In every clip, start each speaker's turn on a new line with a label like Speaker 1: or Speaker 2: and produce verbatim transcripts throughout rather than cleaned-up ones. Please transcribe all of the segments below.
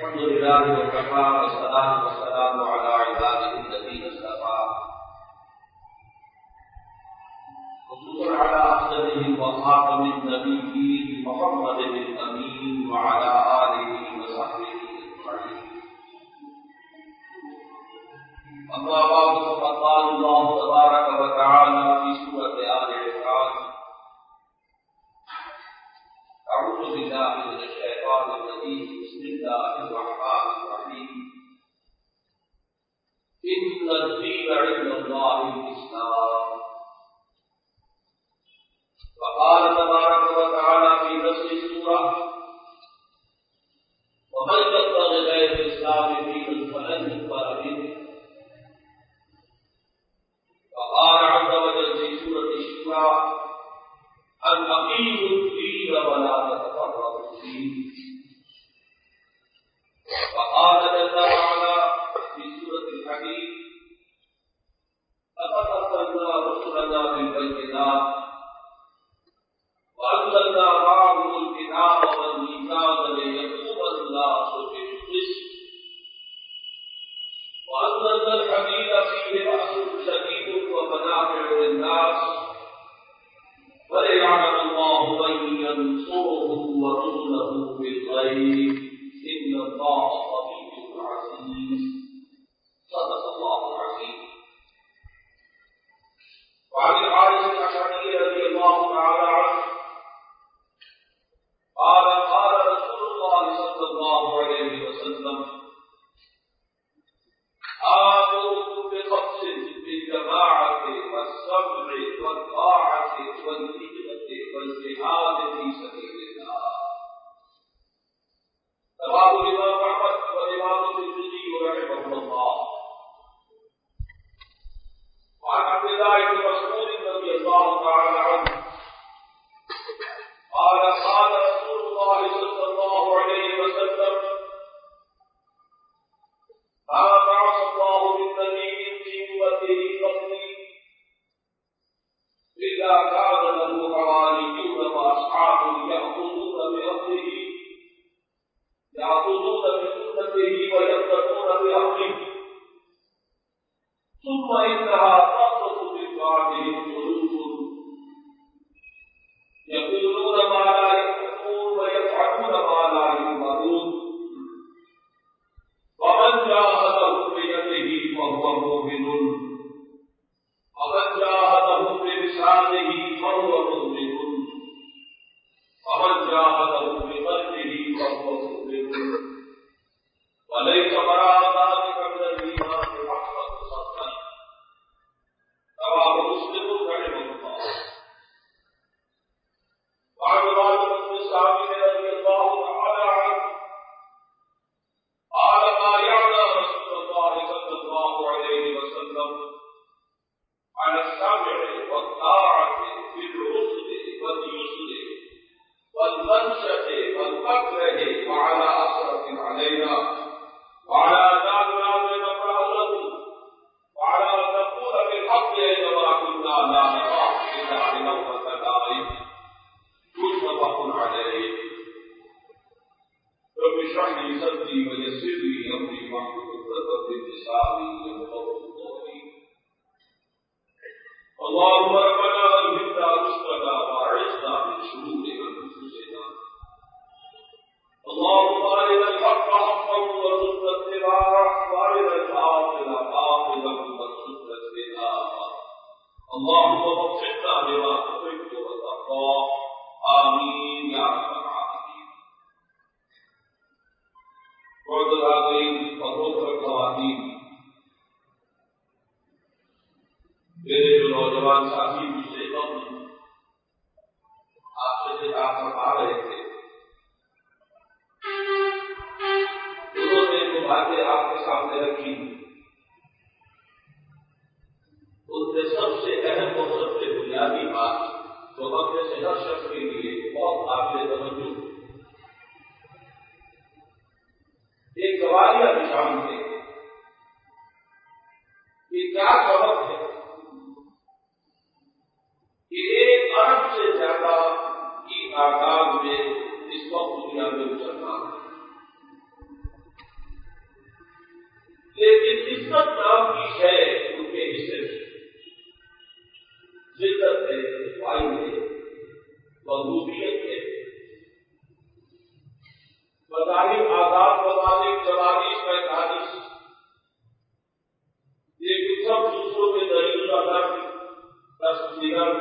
Speaker 1: الحمد لله وكفى والصلاة والسلام على عباده الذين اصطفى خصوصا على أفضلهم وخاتم النبيين محمد الأمين وعلى آله وصحبه أجمعين. أما بعد فقد قال الله تبارك وتعالى في سورة آل عمران: أعوذ بالله من الشيطان الرجيم بسم الله الرحمن الرحيم إن الدين عند الله الإسلام. وقال تبارك وتعالى في نفس السورة: ومن يبتغي غير الإسلام دينا فلن يقبل منه. وقال عز وجل في سورة الشورى: أن أقيموا الدين ولا تتفرقوا فيه. وقال جل وعلا في سورة الحديد: لقد أرسلنا رسلنا بالبينات وأنزلنا معهم الكتاب والميزان ليقوم الناس بالقسط وأنزلنا الحديد فيه بأس شديد ومنافع للناس وليعلم الله من ينصره ورسله بالغيب إن الله قوي عزيز. صدق الله العظيم. وعن الحارث الأشعري رضي الله تعالى عنه قال: قال رسول الله صلى الله عليه وسلم: آمركم بخمس: بالجماعة والصبر والطاعة والهجرة والجهاد في سبيل الله. رواه الإمام أحمد والإمام الترمذي رحمه الله. وعن عبد الله بن مسعود رضي الله تعالى عنه قال: قال رسول الله صلى الله عليه وسلم: ما بعث الله من نبي في أمته قبلي إلا كان له حواريون وأصحاب يأخذون بأمره يأخذون بسنته ويقتدون بأمره ثم إنها تخلص من بعدهم قلوب يقولون ما لا يفعلون ويفعلون ما لا يؤمرون ومن جاهدهم بيده فهو مؤمن ومن جاهدهم بلسانه فهو مؤمن ومن جاهدهم بقلبه فهو مؤمن وليس وراء ذلك من الإيمان حقا صدقا. رواه مسلم رحمه الله. وعن عبادة بن صامت رضي الله تعالى عنه قال: ما يعلى رسول الله صلى الله عليه وسلم على السمع والطاعة في العسر واليسر والمنشة والمكره وعلى أسرة علينا وعلى أداء الناس مكرهته وعلى أن نقول بالحق أينما كنا لا نخاف إلا لومة لائم. متفق عليه. رب اشرح لي صدري ويسر لي أمري واحلل عقدة من لساني يفقهوا قولي. اللهم ربنا ألهمنا رشدنا وأعذنا من شرور أنفسنا. اللهم أرنا الحق حقا وارزقنا اتباعه وأرنا الباطل باطلا وارزقنا اجتنابه. اللهم وفقنا لما تحب وترضى. آمين يا رب العالمين. معزز حاضرین اور محترم خواتین، میرے جو نوجوان ساتھی پچھلے وقت آپ سے خطاب فرما رہے تھے، انہوں نے جو باتیں آپ کے سامنے رکھی، ان میں سب سے اہم اور سب سے بنیادی بات جو ہم میں سے ہر شخص کے لیے بہت قابل توجہ ایک گواریہ نشان ہے کہ کیا سبب ہے کہ ایک ارب سے زیادہ کی تعداد میں اس وقت دنیا میں مسلمان ہیں. चवालीस पैंतालीस लेकिन सब दूसरों के दलील का दर्द दस निगल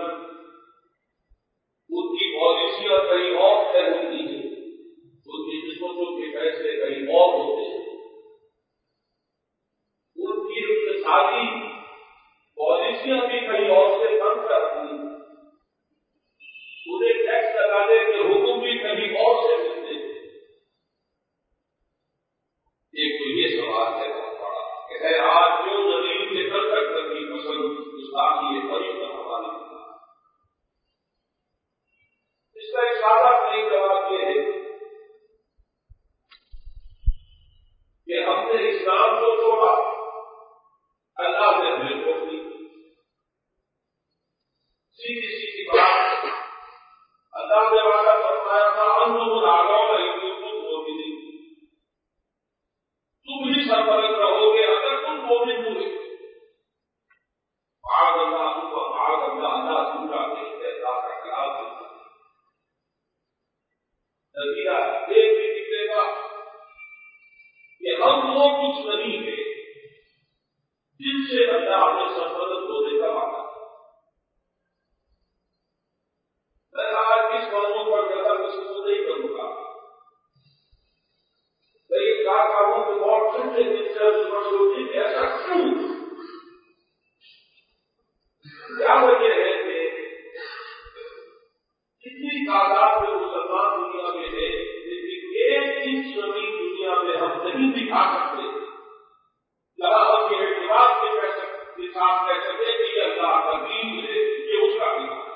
Speaker 1: उनकी पॉलिसियां कहीं और तय होती है, उनकी किस्मतों के फैसले कहीं और होते हैं, उनकी इक्तिसादी पॉलिसियां भी कहीं और से कम करती हैं, उन्हें टैक्स लगाने के हुक्म भी कहीं और से मिलते हैं। एक तो ये सवाल है बहुत बड़ा कि है आज जो दलील निकल तक करनी पसंद गुस्ताखी ये बड़ी हमारी। इसका एक सादा नहीं जवाब ये है कि हमने इस्लाम को छोड़ा, अल्लाह ने हमें छोड़ दी। सीधी सीधी बात, अल्लाह ने वादा फरमाया था अंदर आगो मोमिनी, तुम ही सरपरस्त रहोगे अगर तुम मोमिन हुए। बाग अल्लाह तुम बाग अल्लाह अल्लाह दूसरा अल्लाह का कलाम होता है। नतीजा एक भी निकलेगा कि हम वो कुछ नहीं है जिनसे अल्लाह ने सरपरस्त होने का वादा। मैं आज इस मौजूद पर ज्यादा किसी को नहीं करूंगा, लेकिन कहा कहूं कि बहुत छोटे सोची कि ऐसा क्यों, क्या वजह है कि इतनी तादाद में मुसलमान दुनिया में है लेकिन एक इंच जमीन दुनिया में हम नहीं दिखा सकते जहां हम ये एतबार के साथ कह सके कि ये अल्लाह का दीन है, ये उसका दीन है।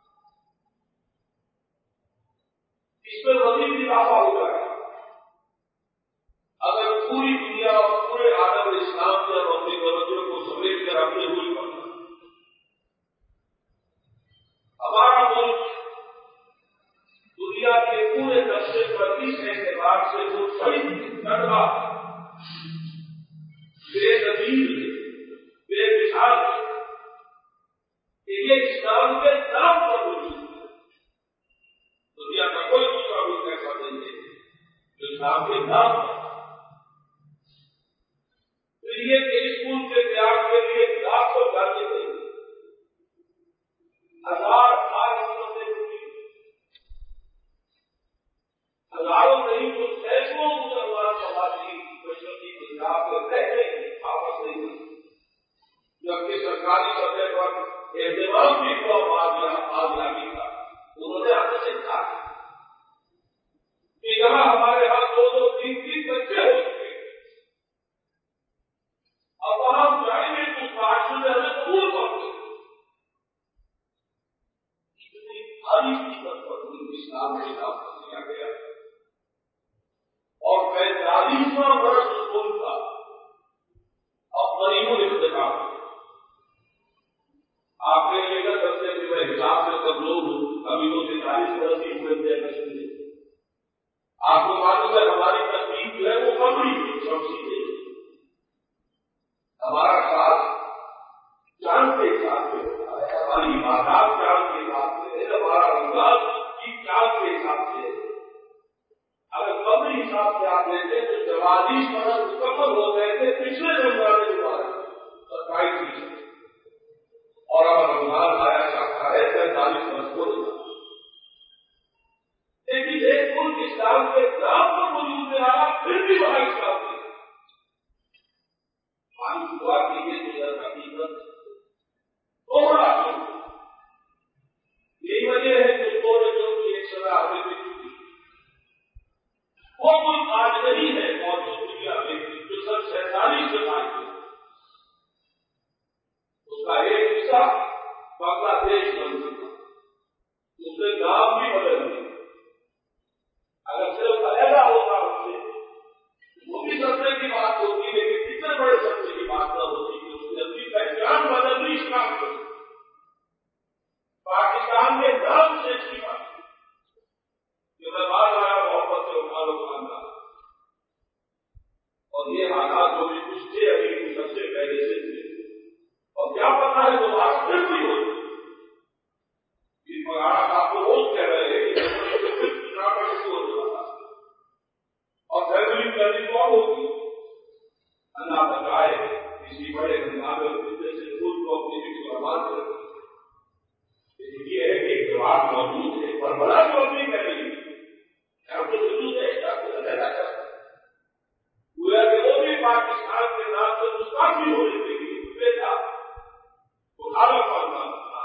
Speaker 1: इसमें मजीद इजाफा हो जाएगा अगर पूरी दुनिया और पूरे आलम इस्लाम के और अपनी तवज्जो को समेट कर अपने हुई पड़ता। हमारा मुल्क दुनिया के पूरे नक्शे पर इस एतबार से मुनफरिद तड़वा बेनजीर बेमिसाल ये इस्लाम के नाम पर मौजूद है। दुनिया का कोई दूसरा मुल्क ऐसा नहीं है जो इस्लाम के नाम पर। ये कि इस मुल्क के त्याग के लिए लाखों जाने नहीं, हजार हजार हिम्मतें हुई, हजारों नहीं तो सैकड़ों मुसलमान समाजी मशरकी पंजाब में रह गई, आपस नहीं हुई, जबकि सरकारी सतह पर एहतमाम भी हुआ आजादी का। उन्होंने आपसे से कहा कि यहाँ हमारे यहाँ दो दो तीन तीन बच्चे हो चुके, अब वहां हम जाएंगे तो उस पार्टी में हमें कबूल करते। इतनी भारी कीमत पर इस्लाम के नाम पर दिया गया और पैंतालीसवां वर्ष स्कूल का अब गरीबों इख्तिताम। आपने ये कर सकते कि मैं हिसाब से कमजोर हूं, अभी वो तैतालीस वर्ष की उम्र में नहीं। आपको मालूम है हमारी तकलीफ जो है वो कमरी सबसे नहीं, हमारा साथ चांद के हिसाब से होता है, हमारी इबादत चांद के हिसाब से है, हमारा रमजान की चांद के हिसाब से। अगर कमरी हिसाब से आप लेते तो चवालीस वर्ष मुकम्मल हो गए थे पिछले रमजान के बाद सत्ताईस फीसद, और अब रमजान आया चाहता है पैंतालीस वर्ष हो गया। लेकिन एक मुल्क इस्लाम के नाम पर वजूद में आया फिर भी वहां इस्लाम नहीं। मालूम हुआ कि ये जो हकीकत दोहरा क्यों, यही वजह है कि दोनों जो की एक सदा हमें मिल चुकी, वो मुल्क आज नहीं है मौजूद दुनिया में जो सन सैंतालीस में आए थे। उसका एक हिस्सा बांग्लादेश बन चुका, उसके नाम भी बदल गए। अगर सिर्फ अलहदा होता उससे वो भी सत्य की बात होती, लेकिन कितने बड़े सत्य की बात न होती कि उसकी अपनी पहचान बदलनी इस्लाम को। पाकिस्तान के नाम से इसकी बात जो मैं बात आया मोहब्बत से उठा लो खाना, और ये हालात जो भी कुछ थे अभी कुछ सबसे पहले से थे, और क्या पता है दोबारा फिर भी हो। महाराज आपको रोज कह रहे हैं कि और फैमिली جلدی کون ہوگی؟ اللہ بچائے کسی بڑے ہنگامے سے خود کو اپنی بھی برباد کر دے. یہ ہے کہ ایک جواب موجود ہے پر بڑا جو اپنی کر رہی ہے کہ وہ بھی پاکستان کے نام سے مستقبل ہونے کے لیے تھا تو حالت پڑنا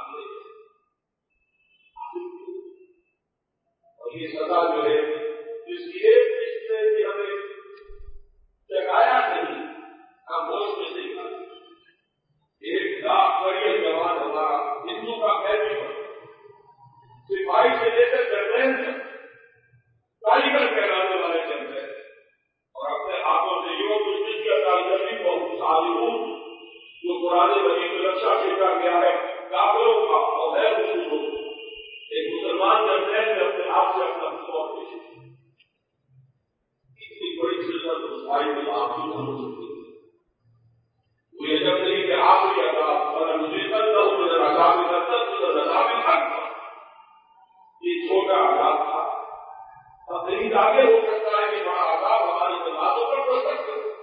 Speaker 1: اور یہ سزا جو ہے جس کی ایک قسط نے بھی ہمیں جگایا نہیں ہم ہوش میں نہیں آتے. ایک لاکھ بڑی جوان ہمارا ہندو کا قیدی بنا سپاہی سے لے کر جرنیل تک کاریگر کہلانے والے چل رہے اور اپنے ہاتھوں سے یوں دشمن کی اکالجی کو تعلیم جو پرانے مجید میں رکشا پھینکا گیا ہے کافروں کا اور غیر مسلموں ایک مسلمان جرنیل نے اپنے ہاتھ سے اپنا موت پیش کی. اتنی بڑی شدت مسائی کے باوجود ہم سکتے وہ یہ جب نہیں کہ آپ ہی عذاب اور مصیبت نہ ہو ادھر عذاب کرتا ادھر عذاب حق تھا. یہ چھوٹا عذاب تھا تقریب آگے ہو سکتا ہے کہ بڑا عذاب ہماری جماعتوں پر پڑ سکتا ہے.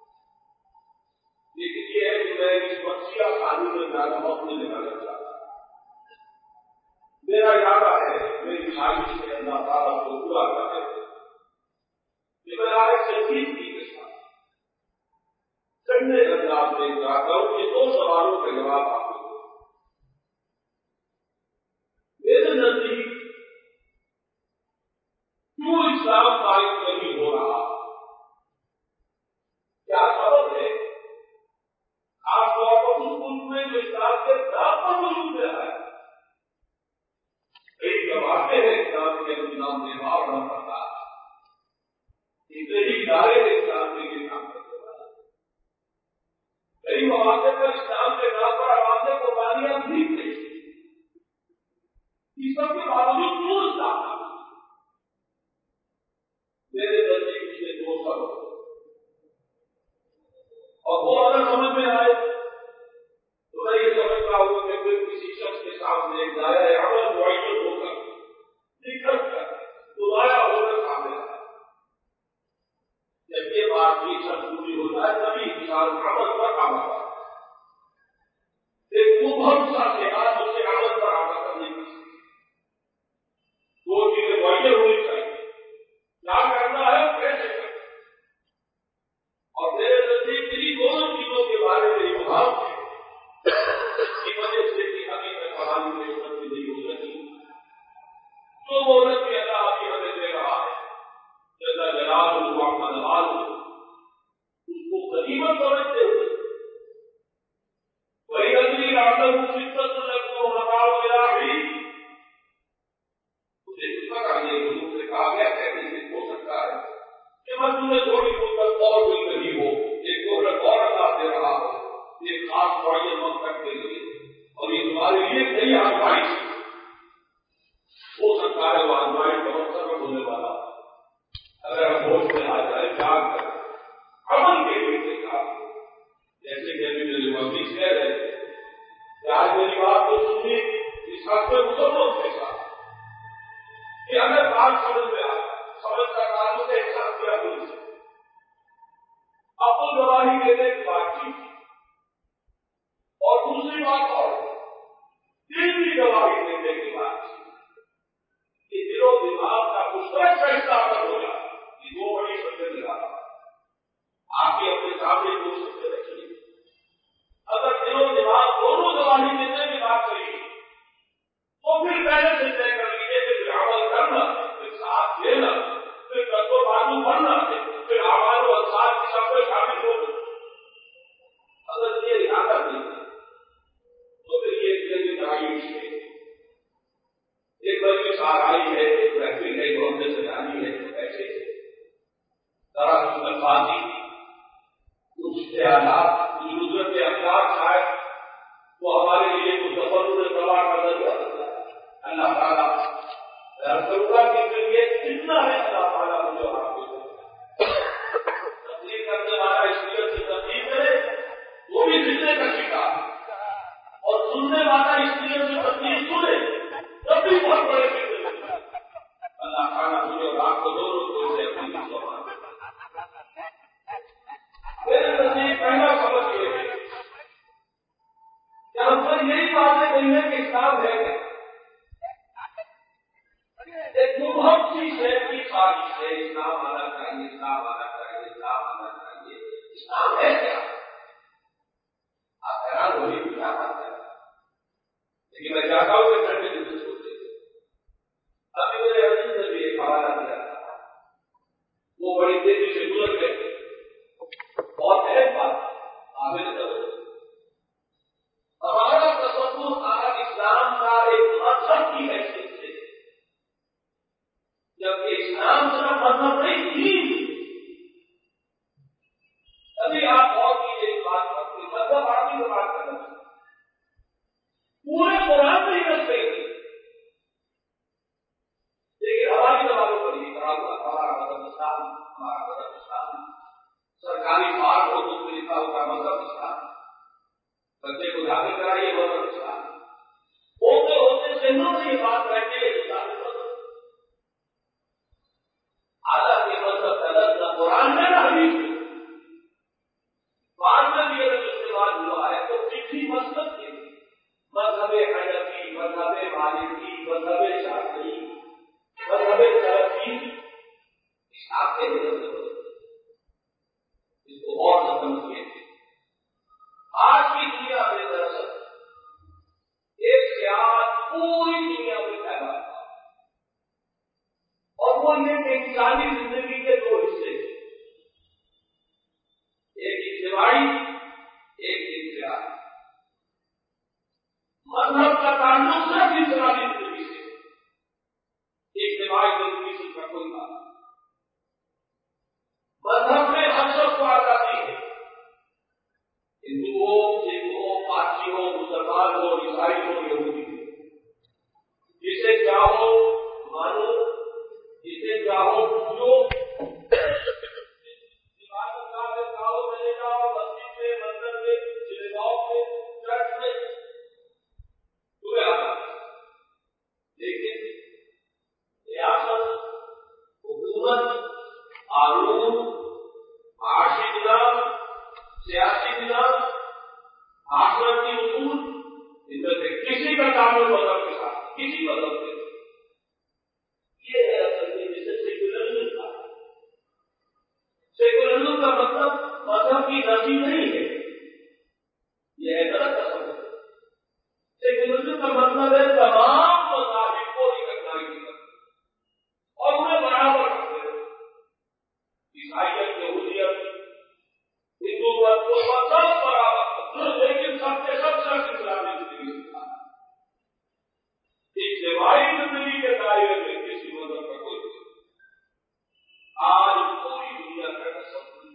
Speaker 1: لیکن یہ ہے کہ میں اس بخشیا خانی میں زیادہ وقت نہیں لگانا چاہتا. میرا ارادہ ہے میری خواہش سے اللہ تعالیٰ کو پورا کرے کہ میں آج سنجیدگی کے ساتھ ٹھنڈے انداز میں چاہتا ہوں کہ دو سوالوں کا جواب آپ کو دوں. میرے نزدیک کیوں اسلام قائم نہیں ہو رہا؟ کیا سبب ہے؟ آپ طور پر اس ملک میں جو اسلام کے نام پر موجود رہا ہے کئی جماعتیں ہیں اسلام کے نام میں بھاؤ نہ پڑتا اتنے ہی ادارے ہیں اسلام کے لیے کام کرتے والا. کئی مواقع پر اسلام کے نام پر عوام نے قربانیاں بھی دی. اس سب کے باوجود کیوں اسلام میرے نزدیک اس کے دو سبب اور وہ اگر سمجھ میں آئے تو میں یہ سمجھتا ہوں کہ پھر کسی شخص کے سامنے ایک دائرہ عمل معین ہو کر نکل کر دوبارہ ہو کر سامنے آئے. جب یہ بات یہ شخص پوری ہو جائے تبھی انسان عمل پر عمل آتا ہے. ایک مبہم سا لحاظ اس کے عمل پر عمل کرنے کی دو چیزیں معین ہونی چاہیے. کیا کرنا ہے کیسے کرنا اور میرے نزدیک انہیں دونوں چیزوں کے بارے میں ابہام ہے. اس کی وجہ سے کہ ابھی تک کہانی میں عزت نہیں ہو سکی. جو عورت بھی اللہ ابھی ہمیں دے رہا ہے جزا جلال ہو اپنا نواز ہو اس کو غنیمت سمجھتے ہوئے وہی اگلی راتوں شدت لگتا مقام ملا بھی کہا گیا کہنے ہو سکتا ہے کہ میں تمہیں تھوڑی مدت اور مل رہی ہو ایک مہلت اور اللہ دے رہا ہو ایک خاص معین مقصد کے لیے اور یہ تمہارے لیے نئی آزمائش ہو سکتا ہے. وہ آزمائش کا مقصد میں ہونے والا اگر ہم ہوش میں آ جائے جاگ کر عمل کے لیے دیکھا جیسے کہ ابھی میرے مزید کہہ رہے تھے کہ آج میری بات کو سنی اس حق میں مسلمانوں کے ساتھ کہ اگر بات سمجھ میں آ سمجھ کا تعلق ہے احساس کیا پولیس آپ کو گواہی دینے کی بات کی اور دوسری بات اور دل کی گواہی دینے کی بات کی کہ دل و دماغ کا مشترک فیصلہ اگر ہو جائے کہ دو بڑی سمجھ لگا آپ کے اپنے سامنے دو سمجھ رکھیے. اگر دل و دماغ دونوں گواہی دینے کی بات کریے تو پھر پہلے سے طے کر لیجیے کہ پھر عمل کرنا پھر ساتھ دینا پھر کسو بازو بننا پھر آواز و الفاظ کی سب میں شامل ہو گئی. اگر یہ ارادہ نہیں تو پھر یہ زندگی تعیش ہے ایک بڑی سہارائی ہے ایک محفل ہے جو ہم نے سجانی ہے ایسے طرح الفاظی کچھ خیالات کچھ نظرت کے افراد شاید وہ ہمارے لیے کچھ سفر میں تباہ کرنا چاہتا ہے. اللہ تعالیٰ کروں کہ پھر یہ کتنا ہے اللہ تعالیٰ مجھے آپ کو تبدیل کرنے والا اس لیے سے تبدیل کرے وہ بھی سننے کا شکار اور سننے والا اس لیے سے تبدیل سنے تب بھی بہت بڑے فکر اللہ تعالیٰ مجھے اور آپ کو دونوں کو اسے اپنی ابھی آپ اور کیجیے اس بات پر کہ مذہب عربی سے بات کرنا پورے قرآن میں ہی رکھ گئی تھی، لیکن ہماری زبانوں پر یہ کرا ہوا ہمارا مذہب اسلام، ہمارا مذہب اسلام، سرکاری بار ہو تو لکھا ہوگا مذہب اسلام، بچے کو داخل کرائیے مذہب اسلام، ہوتے ہوتے ذہنوں میں یہ بات بیٹھے حالانکہ مذہب کا لفظ نہ قرآن میں نہ حدیث میں، بعد میں بھی اگر استعمال ہوا ہے تو فقہی مسلک کے مذہب حنفی، مذہب مالکی، مذہب شافعی، مذہب سلفی، اس آپ کے نظر اس کو اور نہ سمجھیے۔ آج کی دنیا میں دراصل ایک خیال پوری دنیا میں پھیلا تھا، اور وہ یہ کہ انسانی زندگی کے دو حصے، ایک اجتماعی ایک انفرادی۔ مذہب کا تعلق صرف انفرادی زندگی سے، اجتماعی زندگی سے کا کوئی بات نہیں۔ مذہب میں ہم سب کو آزادی ہے، ہندو ہو، سکھ ہو، پارسی ہو، مسلمان ہو، عیسائی ہو، یہودی ہو، جسے چاہو مانو، جسے چاہو پوجو، قانون، معاشی نظام، سیاسی نظام، آخرتی اصول، ان میں سے کسی کا تعلق مذہب کے ساتھ، کسی مذہب سے یہ ہے اصل میں جسے سیکولرزم کا سیکولرزم کا مطلب مذہب کی نفی نہیں ہے، یہ ہے غلط تصور۔ سیکولرزم کا مطلب ہے تمام مذاہب کو ریکگنائز کرنا اور انہیں برابر رکھتے ہیں، عیسائیت، یہودیت، ہندوت کو سب برابر، لیکن سب کے سب سے اسلامی زندگی سے اجتماعی زندگی کے دائرے میں کسی مذہب کا کوئی نہیں۔ آج پوری دنیا کا تصور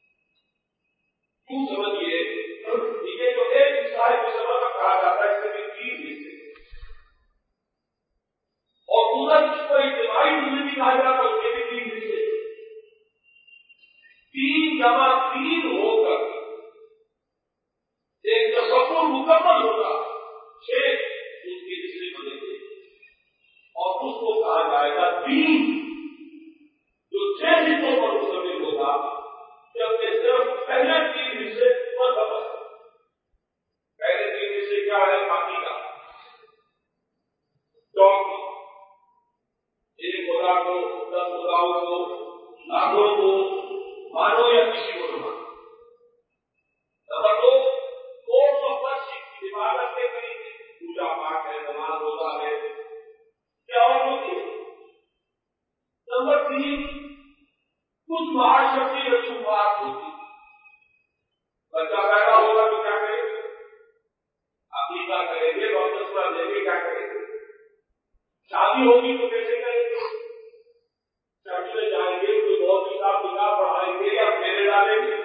Speaker 1: کیوں سمجھیے یہ جو ایک عیسائی کو سبق کہا جاتا ہے، اس میں تین حصے اور دوسرا جس کو اجتماعی زندگی کہا جاتا ہے اس کے بھی تین حصے، تین جمع تین ہو کر ایک تصور مکمل ہوگا، چھ اس کے حصے بنے گے اور اس کو کہا جائے گا دین، جو چھ حصوں پر مشتمل ہوگا، جبکہ صرف پہلے تین حصے مذہب ہے۔ پہلے تین حصے کیا ہے؟ عقیدہ، ڈوگما، ایک خدا کو، دس خداؤں کو، لاکھوں کو مانو یا کسی کو نہ مانو۔ نمبر دو، کورس آف ورشپ، عبادت کے طریقے، پوجا پاٹ ہے، نماز روزہ ہے، کیا اور ہوتی ہے۔ نمبر تین، کچھ معاشرتی رسومات ہوتی، بچہ پیدا ہوگا تو کیا کریں گے؟ عقیدہ کریں گے، بپتسمہ دیں گے، کیا کریں گے؟ شادی ہوگی تو کیسے کریں گے؟ چرچ میں جائیں گے تو بہت ہی صاحب نکاح پڑھائیں گے یا پھیرے ڈالیں گے؟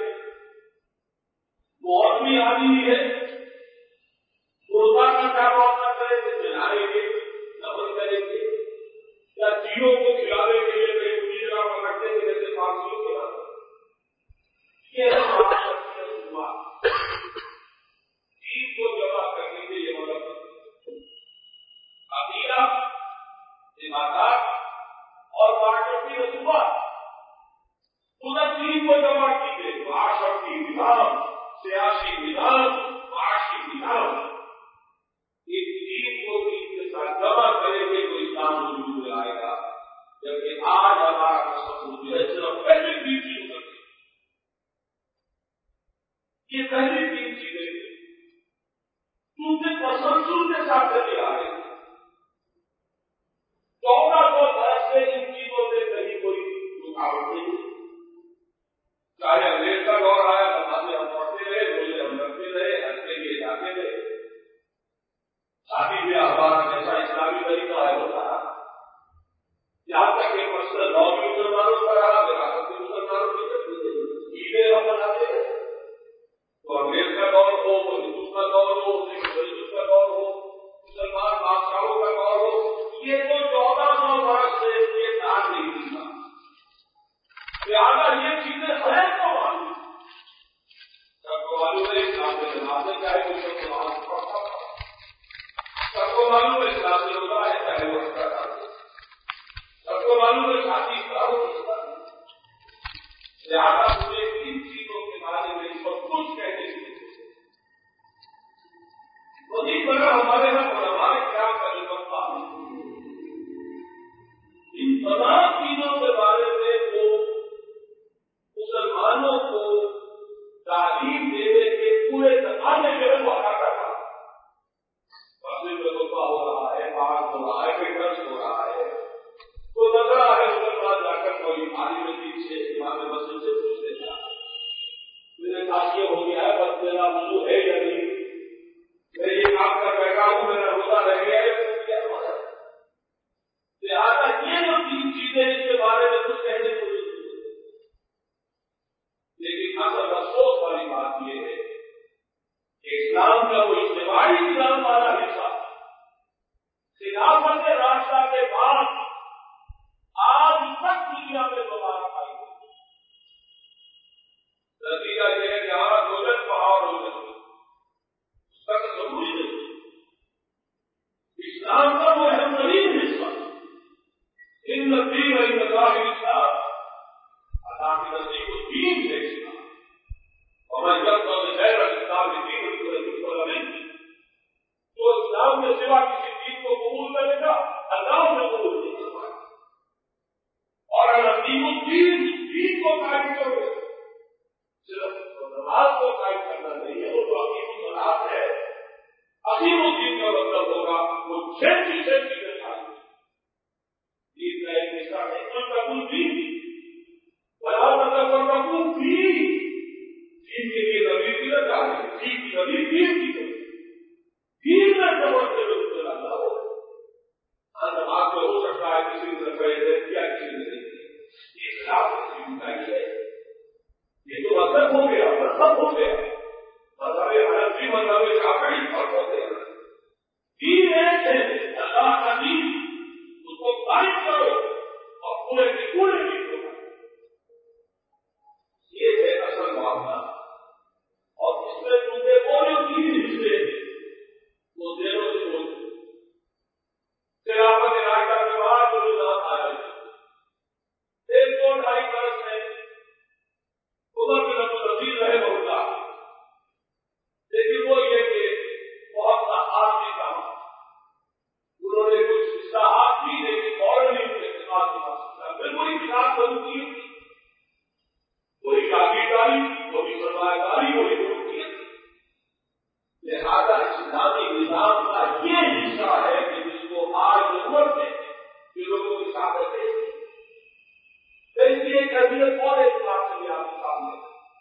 Speaker 1: بہت بھی آدمی ہے، روزہ کا کیا معاملہ کریں گے؟ جلائیں گے، نفل کریں گے یا چیزوں کو کھلانے کے لیے کہیں پوری جگہ پر رکھتے ہیں جیسے پارسیوں کے نام یہ چیز کو جمع کرنے کے لیے مدد عقیدہ، عبادات اور معاشرتی رسومات، ان تین کو جمع کیجیے، معاشرتی نظام، سیاسی نظام، معاشی نظام، ان تین کو بھی کے ساتھ جمع کریں گے تو اسلام وجود میں آئے گا۔ جبکہ آج ہمارا تصور جو ہے صرف پہلی تین چیزوں کا، یہ پہلی تین چیزیں کیونکہ تسلسل کے ساتھ چلے آ رہے ہیں، چودہ سو برس سے ان چیزوں سے کہیں کوئی رکاوٹ نہیں ہے۔ چاہے انگریز کا دور آیا، نمازیں ہم پڑھتے رہے، روزے ہم رکھتے رہے، حج کے لیے جاتے رہے، شادی بیاہ ہمارا جیسا اسلامی طریقہ ہے ہوتا رہا، یہاں تک کہ مسئلہ نو بھی مسلمانوں کا رہا، وراثت بھی مسلمانوں کی، عیدیں ہم مناتے ہیں، طرح ہمارے یہاں علماء کرام کا جو طبقہ ہے ان تمام چیزوں کے بارے میں وہ مسلمانوں کو تعلیم دینے کے پورے زمانے جو ہے وہ ہٹاتا تھا. مسجد میں خطبہ ہو رہا ہے، بات ہو رہا ہے، کوئی درس ہو رہا ہے، تو لگ رہا ہے اس کے بعد جا کر کوئی عالم دین سے امام مسجد سے پوچھ لیتا ہے میرے ساتھ یہ ہو گیا ہے، بس میرا وضو ہے یا نہیں، میں یہ کام کر بیٹھا ہوں، میرا روزہ رہ گیا ہے، لہٰذا یہ جو تین چیزیں اس کے بارے میں کچھ کہنے کو نہیں. لیکن اصل افسوس والی بات یہ ہے کہ اسلام کا وہ اجتماعی نظام والا حصہ خلافت راشدہ کے بعد آج تک دنیا میں دوبارہ پائی گئی. نتیجہ یہ ہے کہ ہمارا روزن پہاڑ ہو جائے اس کا تو ضروری نہیں. اسلام کا وہ اہم ترین حصہ ان نزدیک علی اللہ اسلام اللہ کے نزدیک کو دین ہے اسلام. اور میں جب غیر اسلام کے دین کو نہیں تو اسلام کے سوا کسی دین کو قبول کرے گا اللہ نے قبول نہیں کروایا. اور اگر دین الدین دین کو قائم کرو صرف نماز کو قائم کرنا نہیں ہے، وہ تو عقیم الصلاۃ ہے. عقیم الدین کا مطلب ہوگا وہ چھ چیزیں چیزیں چاہیے. دین کا ایک حصہ ہے تقوی دین، بلا مطلب تقوی دین. دین کے لیے نبی کی نہ چاہیے، دین کی نبی دین کی دین میں سمجھتے ہوئے اس میں لانا ہو. نماز میں ہو سکتا ہے کسی نے کیا کسی نے نہیں کیا، یہ خلاف ہے. یہ تو مطلب ہو گیا، مطلب ہو گیا مذہب حنفی مذہب شافعی فرق ہو گیا. دین ایک ہے اللہ کا دین، اس کو قائم کرو اور پورے کے پورے دین کو قائم کرو. یہ ہے اصل معاملہ. اور اس میں چونکہ وہ جو تین حصے وہ دینوں سے بولتے خلافت راشدہ کے بعد جو نظام آیا ایک دو ڈھائی برس میں عمر بن عبدالعزیز رحمہ اللہ، لیکن وہ یہ کہ بہت سا آدمی کام انہوں نے کچھ اصلاحات کی لیکن فوراً ہی ان کے خلاف پھر وہی خلاف بند کی، وہی جاگیرداری، وہی سرمایہ داری، وہی ملکیت. لہذا اسلامی نظام کا یہ حصہ ہے کہ جس کو آج عمر میں یہ لوگوں کی طاقت ہے. ایک حیثیت اور ایک بات کے لیے آپ کے سامنے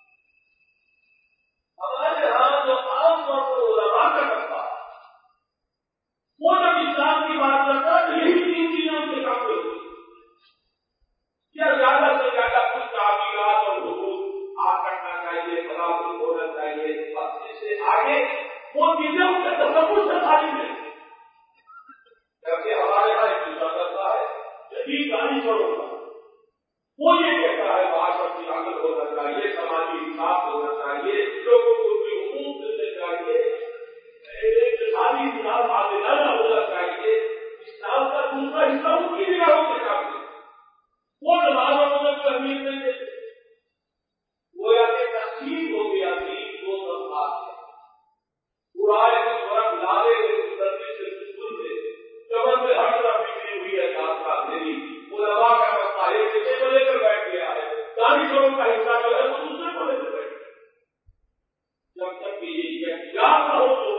Speaker 1: ہمارے یہاں جو عام طور پر علماء کا کرتا ہے وہ جب اسلام کی بات کرتا ہے تو یہی تین چیزیں ان کے سامنے ہوتی ہیں. کیا زیادہ سے زیادہ کچھ تعمیرات اور حقوق آ کرنا چاہیے، خلافت ہونا چاہیے، اس سے آگے وہ چیزیں ان کے تصور سے خالی ہے. جبکہ ہمارے یہاں ایک دوسرا کرتا ہے جدید گاڑی کرو گا، وہ یہ کہتا ہے معاشرت کی عقل ہونا چاہیے، سماجی انصاف ہونا چاہیے، لوگوں کو بھی حقوق ملنے چاہیے، اقتصادی نظام عادلانہ ہونا چاہیے. اسلام کا دوسرا حصہ ان کی نگاہوں سے چاہیے. وہ نمازوں میں کوئی اہمیت نہیں دیتے. وہ یا کہ تقسیم ہو گیا دین دو طبقات ہے. پورائے کو تھوڑا لالے سردی سے سن دے چمن میں ہر طرف بکری ہوئی ہے ساتھ ساتھ میری علماء کا مسئلہ ایک حصے کو لے کر بیٹھ گیا ہے، دانشوروں کا حصہ جو ہے وہ دوسرے کو لے کر بیٹھ گیا. جب تک کہ یہ اختیار نہ ہو تو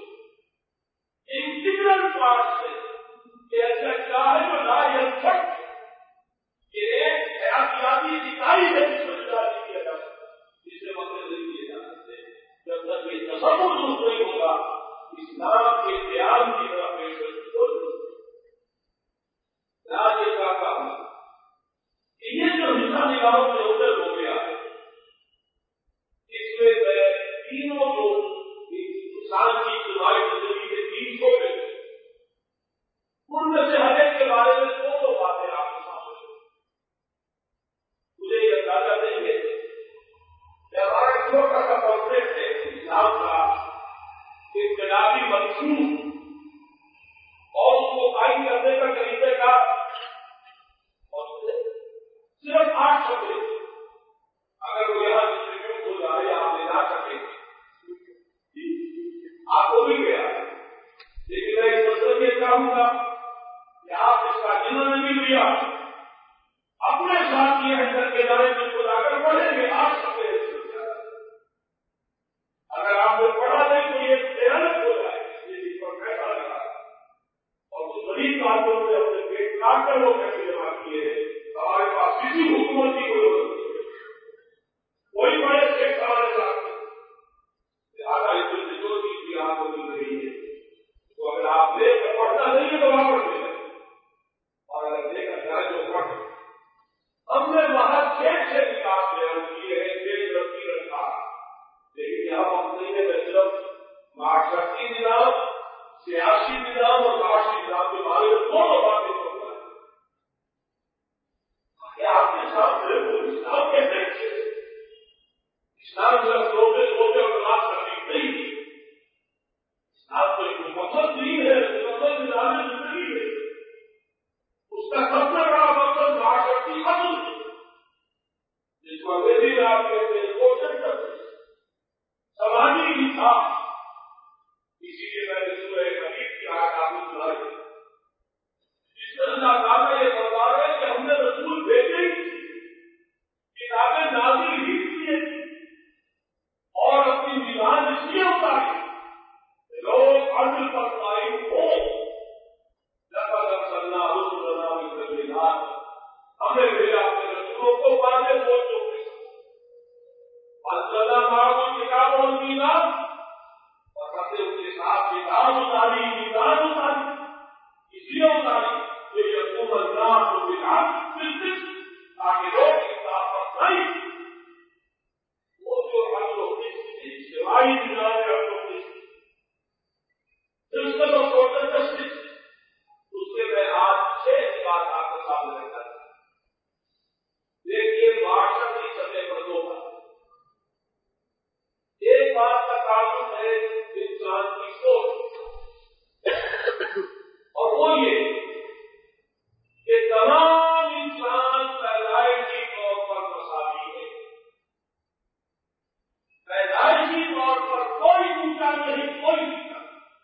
Speaker 1: انٹیگرل پارٹ سے کہ ایسا کیا ہے جو لا ینفک، یہ ایک حیاتیاتی اکائی ہے جس میں جدا نہیں کیا جا سکتا، جسے مسئلے نہیں کیے جا سکتے. جب تک یہ تصور درست نہیں ہوگا اسلام کے قیام کی طرف پیش ہو آج یہ کہا کہ یہ جو حصہ نگاہوں سے اوپر ہو گیا ہے اس میں تینوں جو انسان کی اجتماعی زندگی کے تین شعبے ان میں سے ہر ایک کے بارے میں دو دو باتیں آپ کے سامنے مجھے یہ اندازہ نہیں ہے کہ ہمارا چھوٹا سا کانسیپٹ ہے اسلام کا انقلابی منصوب اسلام صرف روزے روزے اور نماز کرنے کی نہیں ہے. اسلام تو ایک مکمل دین ہے, مکمل نظام زندگی ہے. اس کا سب سے بڑا مقصد معاشرتی عدل ہے, جس کو انگریزی میں آپ کہتے ہیں سوشل جسٹس, سماجی انصاف. اسی لیے میں نے سورہ حدید کی آیت آپ کو سنائی, جس میں اللہ تعالیٰ یہ فرما رہے ہیں کہ ہم نے رسول بھیجے ہی کتابیں نازل ہی کیے اور اپنی میزان اس لیے اتاری لوگ عدل پر قائم ہو. لقد ارسلنا رسلنا بالبينات, ہم نے بھیجا اپنے رسولوں کو واضح باتوں کے ساتھ. انزلنا معهم الكتاب والميزان, اور ہم نے ان کے ساتھ کتاب اتاری, میزان اتاری. اس لیے اتاری کہ یقوم الناس بالعدل بالقسط, تاکہ لوگ انصاف پر قائم. وہ جو عدل و قسط کی اجتماعی نظام ہے, عدل و قسط سسٹم آف سوشل جسٹس, اس کے میں آج چھ بات آپ کے سامنے رکھتا ہوں. دیکھیے معاشرتی سطح پر دو بات. ایک بات کا تعلق ہے انسان کی سوچ, اور وہ یہ کہ تمام انسان پیدائشی طور پر مساوی ہے. پیدائشی طور پر کوئی اونچا نہیں, کوئی نیچا,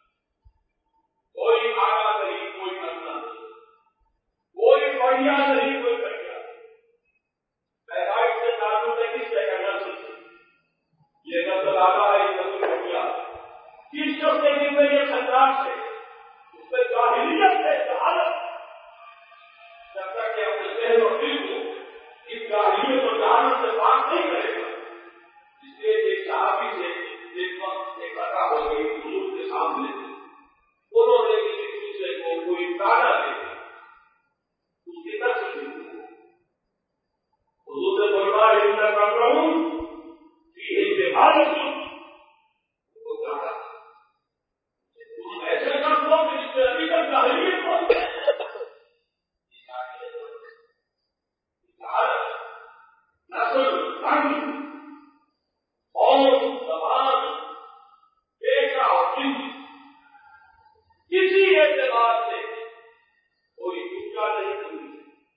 Speaker 1: کوئی آگا نہیں, کوئی ادنا نہیں, کوئی بڑھیا نہیں, کوئی گھٹیا نہیں. پیدائش سے تعلق ہے کس سے کا نسل سے. یہ نسل آگا ہے, یہ نسل گھٹیا. کس شخص کے دل میں یہ خطرات ہے, اس میں جاہلیت ہے, جہالت. جب تک کہ اپنے ذہن اور دل کو اس جاہلیت اور جہالت سے بات نہیں کرے گا. اس لیے ایک صحابی سے ایک وقت ایک بتا ہو گئی حضور کے سامنے, انہوں نے کسی دوسرے کو کوئی تانا دے دیا, اس کی نسل نہیں. حضور نے فرمایا ان کا کر رہا ہوں یہ حالت کو کہا تم ایسے کر دو کہ جس میں ابھی تک جاہلیت ہو. نسل رنگ اور زبان پیشہ اور جنس کسی اعتبار سے کوئی اونچا نہیں ہوئی.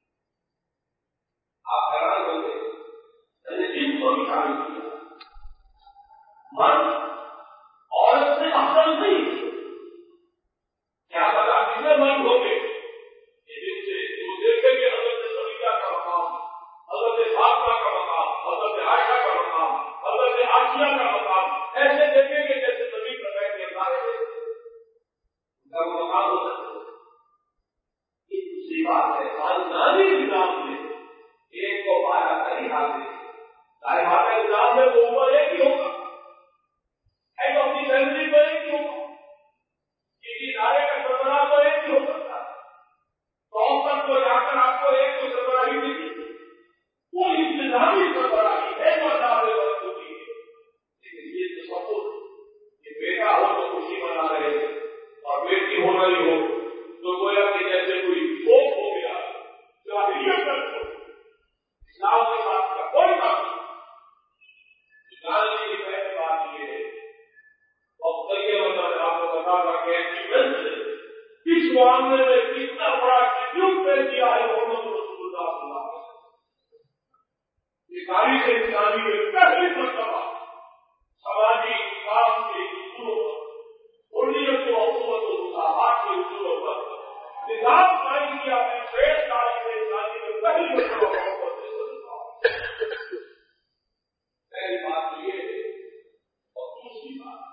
Speaker 1: آپ حیران ہوں گے, میں نے جن کو بھی شامل کیا, مرد عورت سے افضل نہیں. کیا پتا کتنے مرد ہوں گے کہ جن سے وہ دیکھیں گے حضرت صفیہ کا مقام, حضرت فاطمہ کا مقام, حضرت عائشہ کا مقام, حضرت آسیہ کا مقام, ایسے دیکھیں گے جیسے زمین پر بیٹھ کے سارے ان کا وہ مقام ہو سکتا ہے. یہ دوسری بات ہے, خاندانی نظام میں ایک کو بالا نہیں حاصل. صاحبانہ نظام میں وہ اوپر ایک ہی ہوگا, ایک اپنی فیملی کو ایک ہی ہوگا, کسی ادارے کا سربراہ تو ایک ہی ہو سکتا ہے. ٹاپ تک کو جا کر آپ کو ایک کو سربراہی ملی, وہ انتظامی سربراہی ہے جو عذاب وقت ہوتی ہے. لیکن یہ تصور کہ بیٹا ہو تو خوشی منا رہے اور بیٹی ہو رہی ہو تو گویا کہ جیسے کوئی خوف ہو گیا, جاہلیت کا خوف. اسلام کے ساتھ کا کوئی بات نہیں. جاننے کی پہلی بات یہ ہے, اور کئی مطلب آپ کو بتا تھا کہ اس معاملے میں کتنا بڑا ٹریبیوٹ پیش کیا ہے محمد رسول اللہ صلی اللہ علیہ وسلم. یہ تاریخ انسانی میں پہلی مرتبہ سماجی انصاف کے اصولوں پر, حریت و اخوت و مساوات کے اصولوں پر نظام قائم کیا. اپنی شیخ تاریخ انسانی میں پہلی مرتبہ محمد رسول اللہ. پہلی بات یہ ہے. اور دوسری بات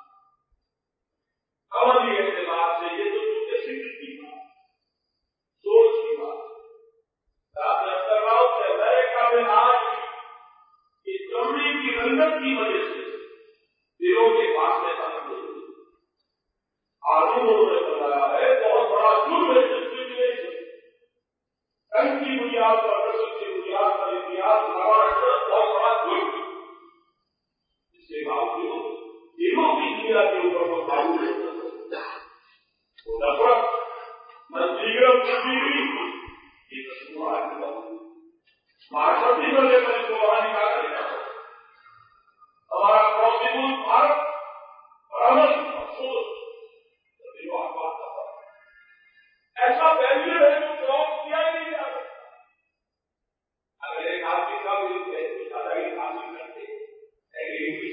Speaker 1: عملی اعتبار سے یہ تو چونکہ فکر کی بات, سوچ کی بات. آپ کر رہا ہوں کہ امریکہ میں آج اس چمڑی کی رنگت کی وجہ سے دلوں کے فاصلے ختم ہو گئے. آدمیوں نے بتایا ہے بہت بڑا جرم ہے ڈسکریمنیشن. رنگ کی بنیاد پر, نسل کی بنیاد پر امتیاز نوا رکھنا بہت بڑا جرم. اس کے باوجود دلوں کی دنیا کے اوپر وہ قابو نہیں کر سکتا. وہ نفرت منظیرم تبدیلی یہ تصور آج بہت معاشرتی بڑے پر اس کو باہر نکالا نہیں جا سکتا.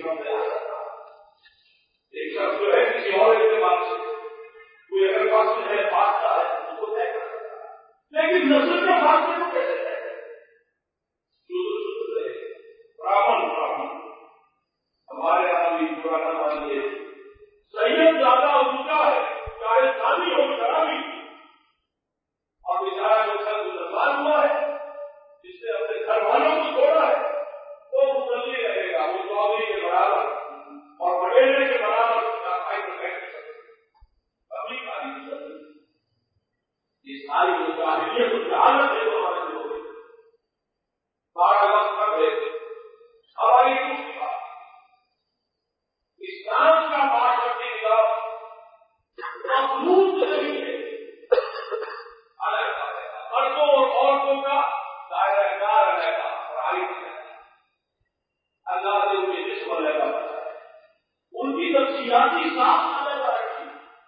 Speaker 1: سامنے آ سکتا ایک شخص جو ہے کسی اور اعتبار سے کوئی اگر پاس ہے بادشاہ ہے اس کو طے کر سکتا ہے، لیکن نسل کے بادشاہ کو کیسے طے کرے؟ براہمن براہمن ہمارے یہاں بھی پرانا مانیے سید زیادہ اونچا ہے، چاہے شادی ہو شرابی اور بیچارہ جو کل مسلمان ہوا ہے جس نے اپنے گھر والوں کو چھوڑا ہے وہ مسلم رہے گا، وہ چودھری کے برابر اور بڑیرے کے برابر کائی پر بیٹھ سکتے اپنی کاری یہ ساری جو جاہلیت کی حالت ہے وہ ہمارے دل میں بارہ وقت کر رہے ہماری دوسری بات اسلام کا معاشرتی نظام مخلوط نہیں ہے، مردوں اور عورتوں کا دائرہ کار علیحدہ پڑھائی اللہ نے ان کے جسم علیحدہ بنایا ہے، ان کی تفصیلاتی ساخت علیحدہ رکھی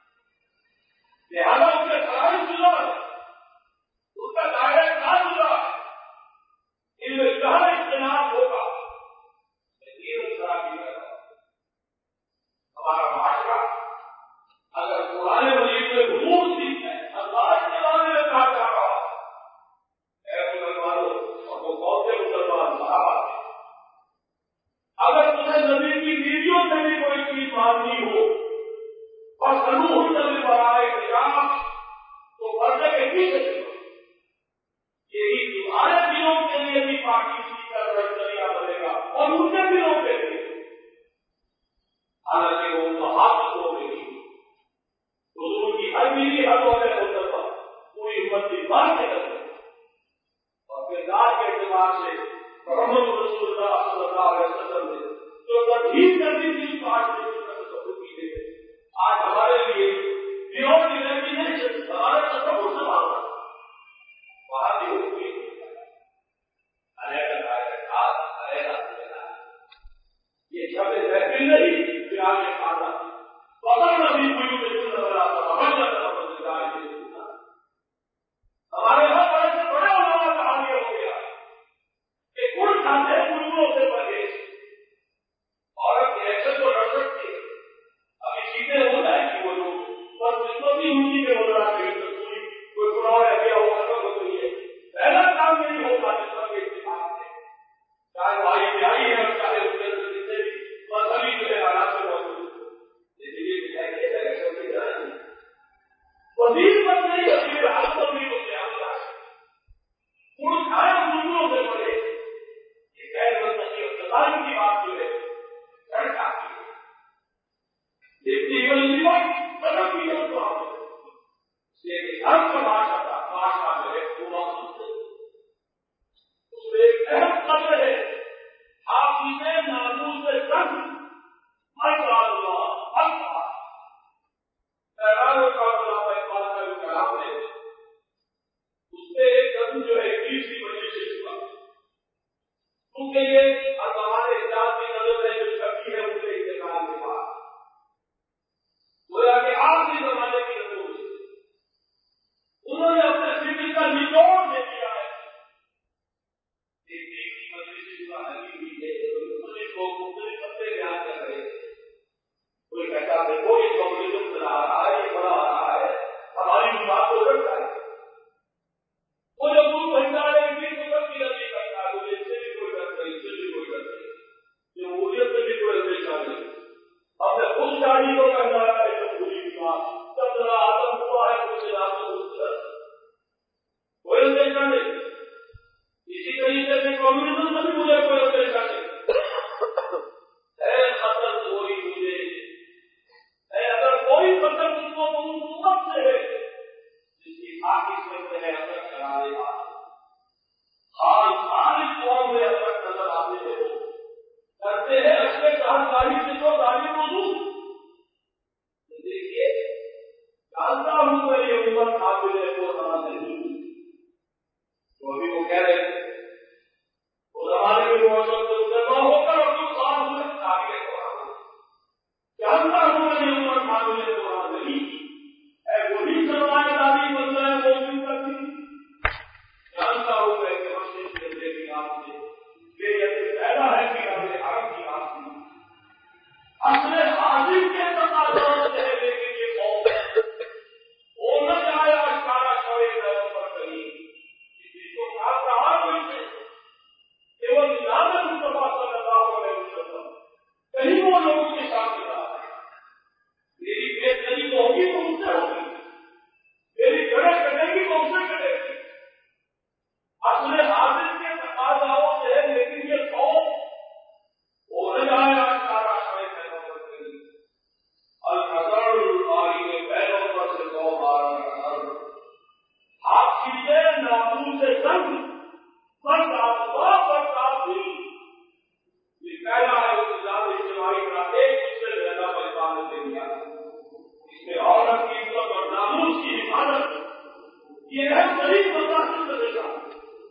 Speaker 1: لہٰذا ان کے فرائض جدا ہے، ان کا دائرہ کار جدا ہے، ان میں جہاں اجتناب ہوگا دین خرابی کرے گا۔ ہمارا معاشرہ اگر قرآن مجید میں حضور سیکھ ہے، اللہ کے زمانے میں کہا جا رہا اے مسلمانوں، اور وہ کون سے مسلمان صحابہ تھے، اگر تمہیں نبی کی بیویوں سے بھی کوئی چیز مانگنی ہو اور سلوح نبی برائے حجاب تو پردے کے پیچھے چلو، یہی تمہارے دلوں کے لیے بھی پاکیزگی کا ذریعہ بنے گا اور ان کے دلوں کے لیے، حالانکہ وہ ہاتھ کو نہیں حضور کی ہر بیوی ہر دور میں ہوتا پوری امت کی بات کے کرتے اور کردار کے اعتبار سے محمد رسول اللہ صلی اللہ علیہ وسلم نے جو تدہیر کرنی تھی اس بات سے تصور کیجیے آج ہمارے لیے پیور ڈیلیوری نہیں صرف ہمارے تصور سے مانگا وہاں بھی ہوتی ہے یہ شب بہترین نہیں پھر آگے کھانا بغل نبی کوئی میں سننا بنا تھا ہمارے یہاں بڑے سے بڑے علماء کا حالیہ ہو گیا کہ گڑ کھاتے گڑوں سے پرہیز، عورت ایکشن کو رکھ سکتی ہے، ابھی چیزیں ہو جائیں گی وہ لوگ اور قسمتی ہندی میں ہو رہا ہے کوئی گناہ رہ گیا وہ ختم ہو گئی ہے، پہلا کام نہیں ہوگا جس پر کے اتفاق سے چاہے بھائی بھائی ہے اور چاہے اس کے اندر جتنے بھی مذہبی جو ہے حالات میں موجود لیکن یہ چاہیے ایکشن کی جائے گی وزیر پر نہیں وزیر حال پر بھی ہوتے ہیں ان کھائے بزرگوں سے پڑے یہ غیر مذہبی اقتدار کی بات جو ہے سڑک آتی ہے لیکن مطلب بھی ہے تو لیکن ہر معاشرہ کا معاشرہ جو ہے وہ مخصوص ہے، اس میں ایک اہم قدر ہے حافظ ناموس سنگ مرد اللہ حق پیغاموں کا علامہ اقبال کا جو کلام ہے اس میں ایک قدم جو ہے تیسری وجہ سے چھپا کیونکہ یہ ہمارے اجلاس کی نظر میں جو شکتی ہے ان کے انتقال کے بعد گویا کہ آخری زمانے کی نظروں سے انہوں نے اپنے فکر کا نچوڑ دے دیا ہے، ایک ایک کی مجلس شورا لگی ہوئی ہے، مختلف لوگ مختلف مسئلے بیان کر رہے ہیں، کوئی کہتا ہے کوئی کمیونزم چلا رہا ہے یہ بڑا رہا ہے ہماری بات کو رکھتا ہے، وہ جب تم بھنڈا رہے ہیں تو سب کی غلطی کرتا ہے، مجھے اس سے بھی کوئی ڈر نہیں، اس سے بھی کوئی ڈر نہیں، جمہوریت سے بھی کوئی اندیشہ نہیں، ہم نے خود گاڑی کو پہنا ہے جمہوری کی بات جب ذرا آدم ہوا ہے اس سے آپ کو کوئی اندیشہ نہیں، اسی طریقے سے کمیونزم سے بھی مجھے کوئی اندیشہ نہیں ہے، خطر کوئی مجھے اگر کوئی مطلب اس کو حکومت سے ہے جس کی خاطر سے ہے اثر چلا دے گا خان خان قوم میں اثر نظر آتے ہیں کرتے ہیں اچھے جانکاری سے جو گاڑی موجود دیکھیے جانتا ہوں میں یہ عمر قابل کو سمجھ نہیں تو ابھی وہ کہہ رہے ہیں وہ زمانے میں موجود ہو کر اور جو خان ہوئے قابل کو جانتا ہوں میں یہ عمر قابل قرآن نہیں ہے وہی سرمایہ داری بدلا ہے موجود کرتی جانتا ہوں میں کہ مسجد کے کی آپ سے بے پیدا ہے کہ ہمیں عرب کی آپ کی دیا. اس میں عورت کی عزت اور ناموس کی حفاظت یہ اہم ترین مقاصد میں سے شامل.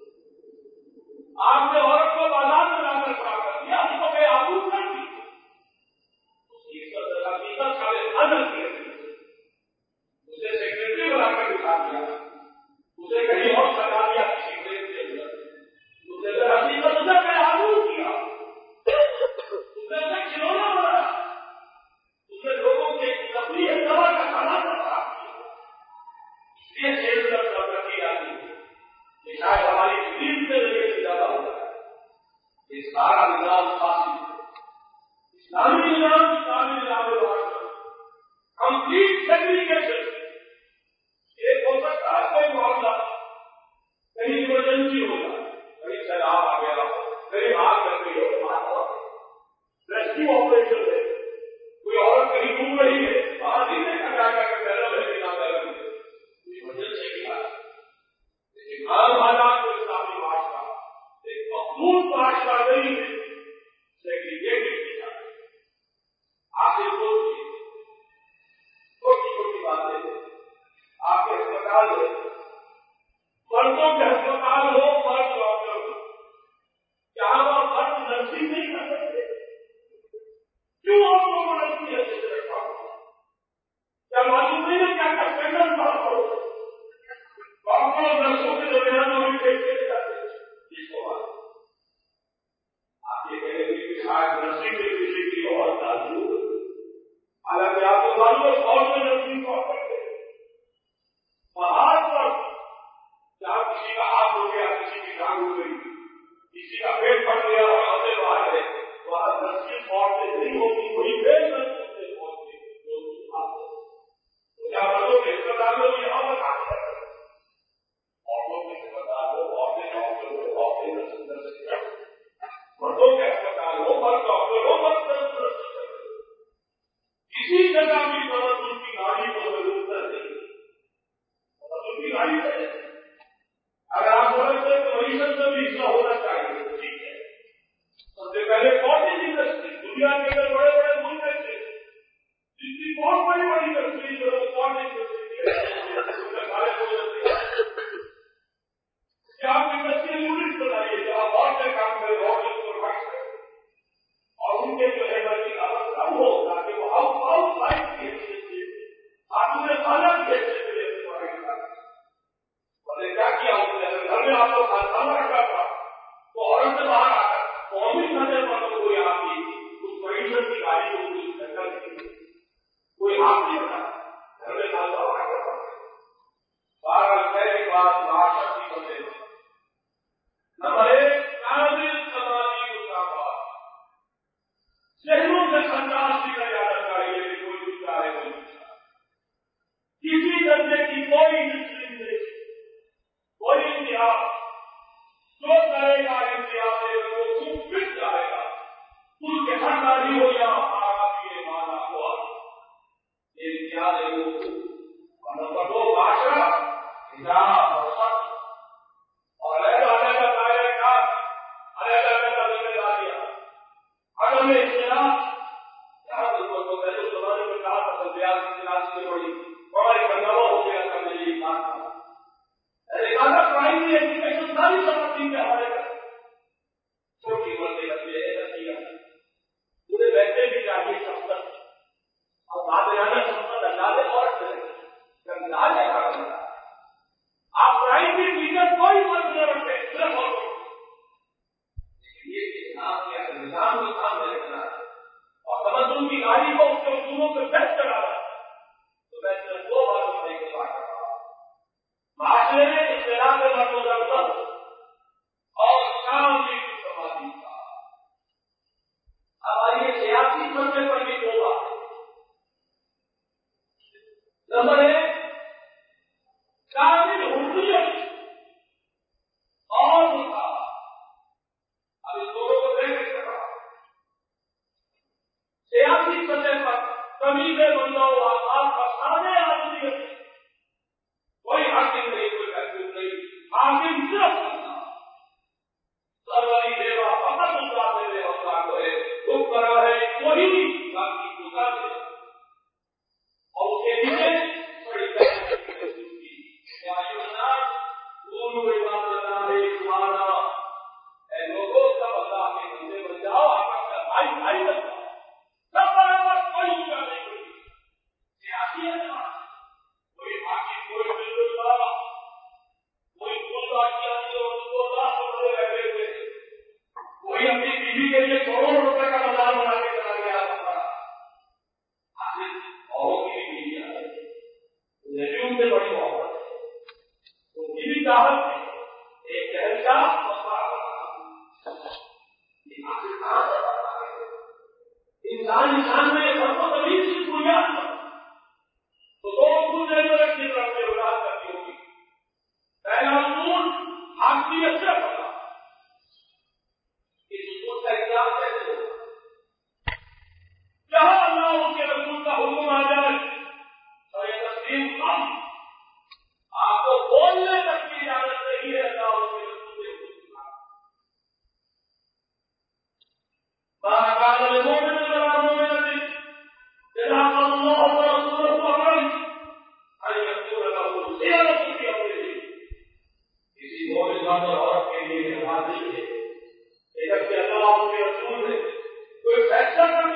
Speaker 1: آپ نے عورت کو بازار میں لا کر کھڑا کر دیا, اس کو بے آبرو کر دی, اس کی عزت حقیقت کا حاضر کیا, اسے سیکرٹری بنا کر دکھا دیا, اسے کہیں اور لگا دیا کسی پلیٹ کے اندر, اسے در حقیقت اسے بے آبرو کیا, اسے اسے کھلونا بنایا, اسے لوگوں کے تفریح دوا کا کھانا بنا دیا. اس لیے شیر کا طبقہ کی جاتی ہے کہ شاید ہماری دین سے ذریعے سے زیادہ ہوتا ہے. یہ سارا نظام خاصی اسلامی نظام اسلامی نظام کمپلیٹ سیگریگیشن. ایک ہو سکتا ہے کوئی معاملہ کہیں ایمرجنسی ہو جائے, کہیں سیلاب آ گیا, کہیں آگ لگ گئی ہو, ریسکیو آپریشن ہے, کوئی عورت کہیں ڈوب رہی ہے, باہر نہیں دیکھا جائے گا کہ بیرل ہے کہ نہ بیرل ہے, ایمرجنسی کی بات. لیکن عام حالات کو اسلامی معاشرہ ایک مخصوص معاشرہ نہیں ہے, سیگریگیٹڈ کیا ہے. آخر سوچیے, چھوٹی چھوٹی باتیں, آپ کے اسپتال ہے, مردوں کے اسپتال ہو, مرد ڈاکٹر ہو, کیا وہ مرد نرسنگ نہیں کر سکتے؟ کیوں آپ کو نرسنگ ایسے سے رکھا ہو؟ کیا معلوم نہیں ہے کیا کیا اسٹینڈرڈ بات ہو؟ ڈاکٹر اور نرسوں کے درمیان میں بھی کیسے جاتے ہیں جس کو بات آپ یہ کہیں گے کہ شاید نرسنگ میں کسی کی اور تعلیم ہو, حالانکہ آپ کو معلوم ہے اور میں نرسنگ کو کرتے ہیں. پہاڑ پر جہاں کسی کا ہاتھ ہو گیا, کسی کی ٹانگ ہو گئی, کسی کا پیٹ پھٹ گیا اور آتے باہر ہے, وہاں نرسنگ عورتیں نہیں ہوتی, وہی بے نرسنگ عورتیں جو کیا مردوں کے اسپتال میں یہاں پر آتے ہیں, عورتوں کے اسپتال ہو, عورتیں ڈاکٹر ہو, عورتیں نرسنگ نرسنگ, مردوں کے اسپتال ہو, مرد ڈاکٹر ہو, مرد نرسنگ. کسی جگہ بھی تبدل کی گاڑی کو ضرورت نہیں, تبدل کی گاڑی ہے. اگر آپ سمجھتے ہیں تو معیشت میں بھی حصہ ہونا چاہیے, ٹھیک ہے. سب سے پہلے کاٹیج انڈسٹری دنیا کے اندر بڑے بڑے ملک تھے جس کی بہت بڑی بڑی انڈسٹری جو ہے کاٹیج انڈسٹری سارے ہو جاتے ہیں. کیا آپ انڈسٹریل یونٹ بنائیے جہاں عورتیں کام کریں, عورتیں سپروائز کریں, اور ان کے جو ہے بچی کا کم ہو تاکہ وہ ہاؤس ہاؤس لائف کی حیثیت سے آپ نے خانہ کی حیثیت سے جیسے پڑھائی کرا. اور نے کیا کیا, اس نے اگر گھر میں آپ کو کھانا رکھا تھا تو عورت سے باہر آ کر قومی سطح پر تو کوئی آپ کی اس معیشت کی گاڑی کو کوئی ٹکر نہیں, کوئی ہاتھ نہیں بنا, گھر میں کھانا رکھا تھا. بارہ پہلی بات معاشرت کی وجہ سے نمبر ایک کامل سماجی مساوات. شہروں سے انداز بھی کر جانا چاہیے کہ کوئی بھی چاہے کوئی بھی چاہے, کسی درجے کی کوئی ڈسکریمنیشن, کوئی امتیاز, جو کرے گا امتیاز وہ خوب پٹ جائے گا, اس کے حقداری ہو یا آرادی مانا ہوا, یہ امتیاز ہے وہ خوب. اور نمبر دو معاشرہ حجاب اور سچ اور علیحدہ علیحدہ دائرے کار, علیحدہ علیحدہ ذمہ داریاں, عدم اختلاف. یہاں تو میں نے اس زمانے میں کہا تھا بلدیات کی کلاس سے بڑی بڑا ایک ہنگامہ ہو گیا تھا میری بات کا. لہٰذا پرائمری ایجوکیشن ساری سمجھتی کے حوالے کر چھوٹی بڑے بچے نتیجہ پورے ویسے بھی چاہیے سمپت اور بادیانہ سمپت اندازے اور اندازے کا کرنا. آپ پرائمری ٹیچر کوئی فرق نہ رکھتے صرف اور لیکن یہ نظام کیا ہے, نظام کو سامنے رکھنا ہے اور تمدن کی گاڑی کو اس کے اصولوں سے بیٹھ چڑھانا ہے. تو میں صرف دو باتوں پر ایک بات کر رہا ہوں, معاشرے میں اختلاف مرد و زن اور کامل سماجی کا. اب آئیے سیاسی سطح پر بھی دو بات. نمبر ایک کامل حریت اور مساوات. اب اس دونوں کو دیکھ کر رہا ہوں. سیاسی سطح پر کمی سے بندہ ہوا آپ کا سارے آدمی کوئی حاصل نہیں, کوئی محسوس نہیں, حاصل صرف سروری دیوا فقط اترا دے رہے ہوتا ہے, حکمراں ہے وہی باقی گزار دے.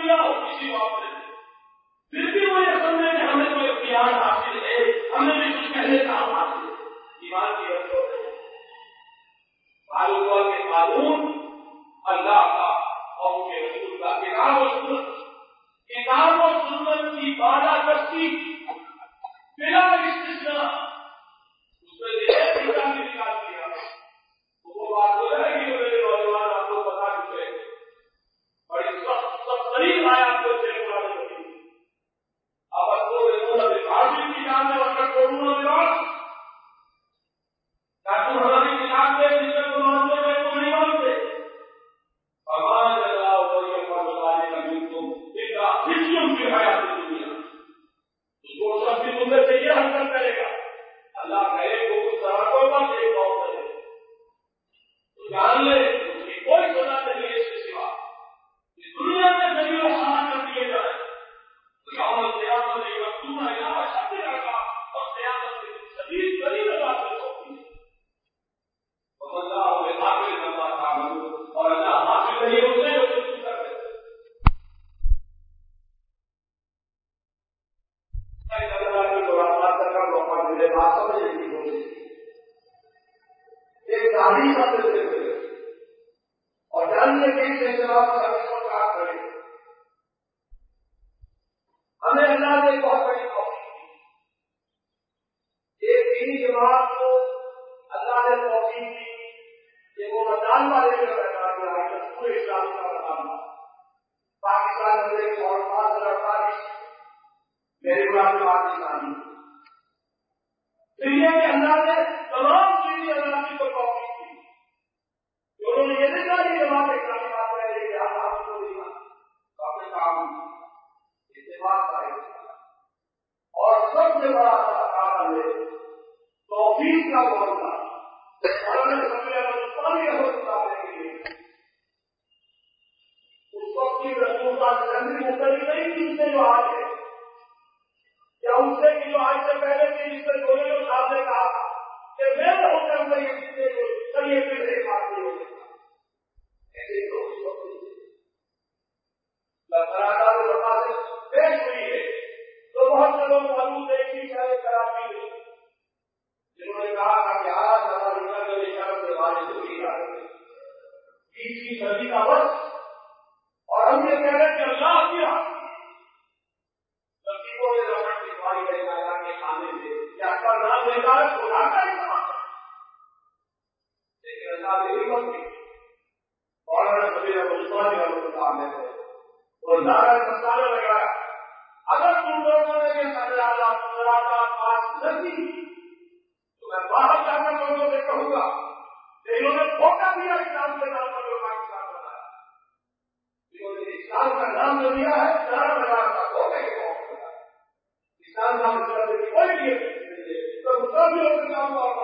Speaker 1: دیا ہو کسی معاملے میں، پھر بھی وہ یہ سمجھے کہ ہمیں کوئی اختیار حاصل ہے، ہمیں بھی کچھ کہنے کا حاصل ہے، ایمان کی رکھو ہے۔ معلوم ہوا کہ قانون اللہ کا اور ان کے رسول کا کتاب و سنت، کتاب و سنت کی بالا دستی بلا استثناء اس میں سے ایک حصہ بھی نکال دیا تو وہ بات ہو جائے گی جو میرے نوجوان آپ کو بتا چکے ہیں، بڑی سخت سخت ترین آیات کو سے قرآن مجید اب تو رسول عظیم کی جان میں وقت قرون میں کیا تم ہماری کتاب کے جس کو مانتے ہو کو نہیں مانتے؟ ہمارا جزا وہی اپنا بتانے کا بالکل ایک آخریوں کی حیات دنیا اس کو سب کی تمہیں سے یہ حرکت کرے گا، اللہ کہے کو کچھ طرح بس ایک قوم کرے تو جان لے اس کی کوئی سزا نہیں ہے اس کے سوا اس دنیا میں کبھی وہ خاص کر دیے جائے قیامت قیامت ایک مقصود ہے یہاں شکل رکھا اور قیامت کے شدید قریب بات سے ہوتی ہے اللہ ہوئے آخر نمبر تعمل اور اللہ حاصل نہیں ہوتے جو کچھ کر رہے بات سمجھنے کی کوشش ایک تعلیم حاصل کرتے ہوئے اور جاننے کے لیے جناب سروس کو کام کرے ہمیں اللہ نے بہت بڑی توفیق دی، ایک دینی جماعت کو اللہ نے توفیق دی کہ وہ رمضان والے جو پیدا کیا ہے پورے اسلام کا رمضان پاکستان میں ایک اور پانچ ہزار اڑتالیس میرے گرام پاکستانی یہ کہ اللہ نے تمام چیزیں اللہ کی کو توفیق دی کہ انہوں نے یہ نہیں کہا کہ جماعت اسلامی بات ہے کہ آپ آپ کو نہیں مانتے اپنے کام اتفاق آئے اور سب سے بڑا کام ہے توفیق کا معاملہ اس وقت کی رسول کا زندگی مختلف نہیں تھی اس سے جو آج ہے یا اس سے کی جو آج سے پہلے تھی جس سے دونوں جو صاحب نے کہا تھا کہ میں حکم میں یہ چیزیں جو سر یہ پھر ایک بات نہیں ہو سکتا ایسے تو اس وقت لڑکا جو بتا سے پیش ہوئی ہے تو بہت سے لوگ موجود ایک ہی شہر کراچی میں جنہوں نے کہا تھا کہ آج ہماری نظر شرم کے بارے میں بھی آ رہے بیسویں صدی کا وقت اور ہم یہ کہہ رہے ہیں کہ اللہ کی حق ترتیبوں نے رمن کی باری کے اللہ کے کھانے سے کیا کا نام لیتا ہے خدا کا ہی سماج لیکن اللہ نے ہمت کی اور سبھی عثمان رحمۃ اللہ نے وہ نعرہ مسالہ لگایا اگر تم لوگوں نے یہ سجادہ سجادہ پاس نہ کی تو میں باہر جا کر لوگوں سے کہوں گا کہ انہوں نے دھوکہ دیا اسلام کے نام پر جو پاکستان بنایا انہوں نے اسلام کا نام جو دیا ہے نعرہ لگایا تھا دھوکے کے طور پر بنایا اسلام کا مطلب ہے کوئی نہیں ہے تو سب لوگ کے کام اور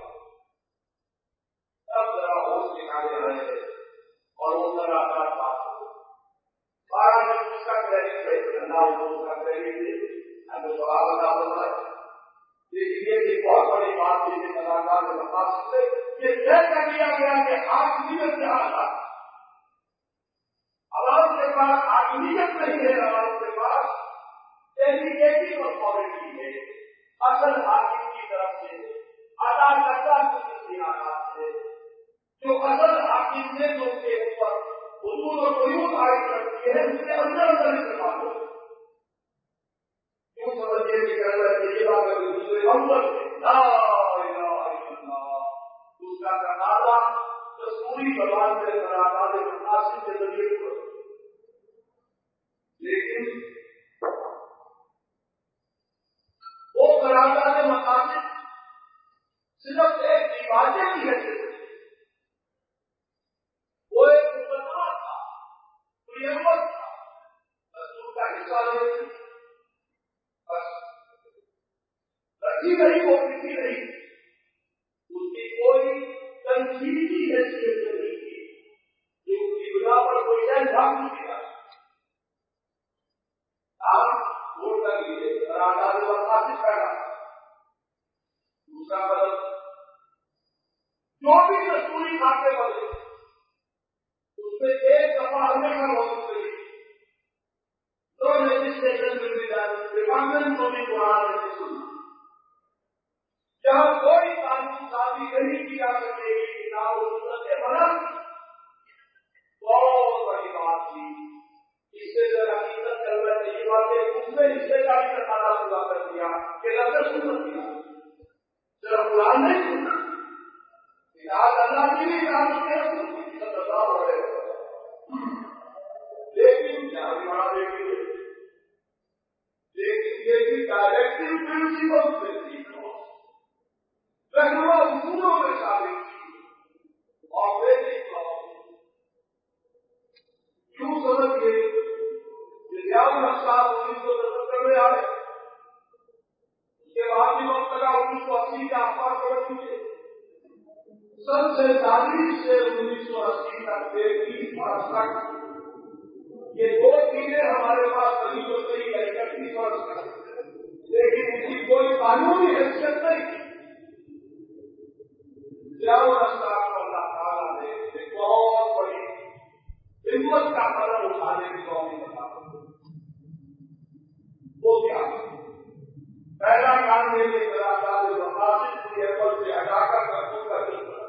Speaker 1: سب ذرا ہوش نکالے رہے ہیں اور وہ ذرا ذرا بات بارہ میں اس کا کریڈٹ ہے اللہ کو اس کا کریڈٹ دے اگر سوال ادا ہوتا ہے لیکن یہ بھی بہت بڑی بات ہے کہ کلاکار نے بتا سکتے یہ طے کر دیا گیا کہ آدمیت سے آزاد عوام کے پاس آدمیت نہیں ہے عوام کے پاس ایجوکیٹو اتھارٹی ہے اصل حاکم کی طرف سے ادا کردہ کچھ اختیارات ہے جو اصل حاکم نے جو کے اوپر حضور اور قیود عائد کرتی ہے اس کے اندر اندر استعمال ہو کیوں سمجھیے کہ کہنا چاہیے بات دوسرے اول لا الہ الا اللہ اس کا تقاضا دستوری زبان سے قرارداد مقاصد کے ذریعے کرو لیکن وہ قرارداد مقاصد صرف ایک عبادت کی حیثیت وہ ایک مقدمہ تھا پریمبل تھا دستور کا حصہ نہیں بس رکھی نہیں وہ کسی نہیں اس کی کوئی تنظیمی حیثیت نہیں تھی جو اس کی بنا پر کوئی انجام نہیں دیا آپ ووٹ کر لیجیے قرارداد مقاصد کرنا دوسرا قدم جو بھی دستوری خاکے بنے اس میں ایک دفعہ ہمیشہ موجود رہی گورنمنٹ کو بھی قرآن میں سننا. جہاں کوئی قانون سازی نہیں کیا سکے گی کتاب و سنت کے بنا بہت بڑی بات تھی. اس سے جو حقیقت کر رہے تھے یہ باتیں دوسرے حصے کا بھی نتانا پورا کر دیا کہ لفظ سنت کیا صرف قرآن نہیں سننا. آج اللہ کی بھی قانون کے رسول کی سزا ہو رہے لیکن کیا ہمارا دیکھیے لیکن یہ بھی ڈائریکٹو پرنسپل سے سیکھو رہنما اصولوں میں شامل کی اور بیسک کیوں سمجھیے ریاض نقشہ انیس سو ستر میں آئے اس کے بعد بھی وقت لگا انیس سو اسی کے آس پاس پڑھ چکے سب سے چالیس سے انیس سو اسی تک کے تیس برس تک یہ دو چیزیں ہمارے پاس کبھی تو صحیح ہے اکتیس برس تک لیکن اس کی کوئی قانونی حیثیت نہیں. ریاض نقشہ اللہ تعالیٰ نے ایک بہت بڑی ہمت کا قدم اٹھانے کی قومی بتا وہ کیا پہلا کام یہ کہ مقاصد کی عمل سے ہٹا کر دستور کا دل بنا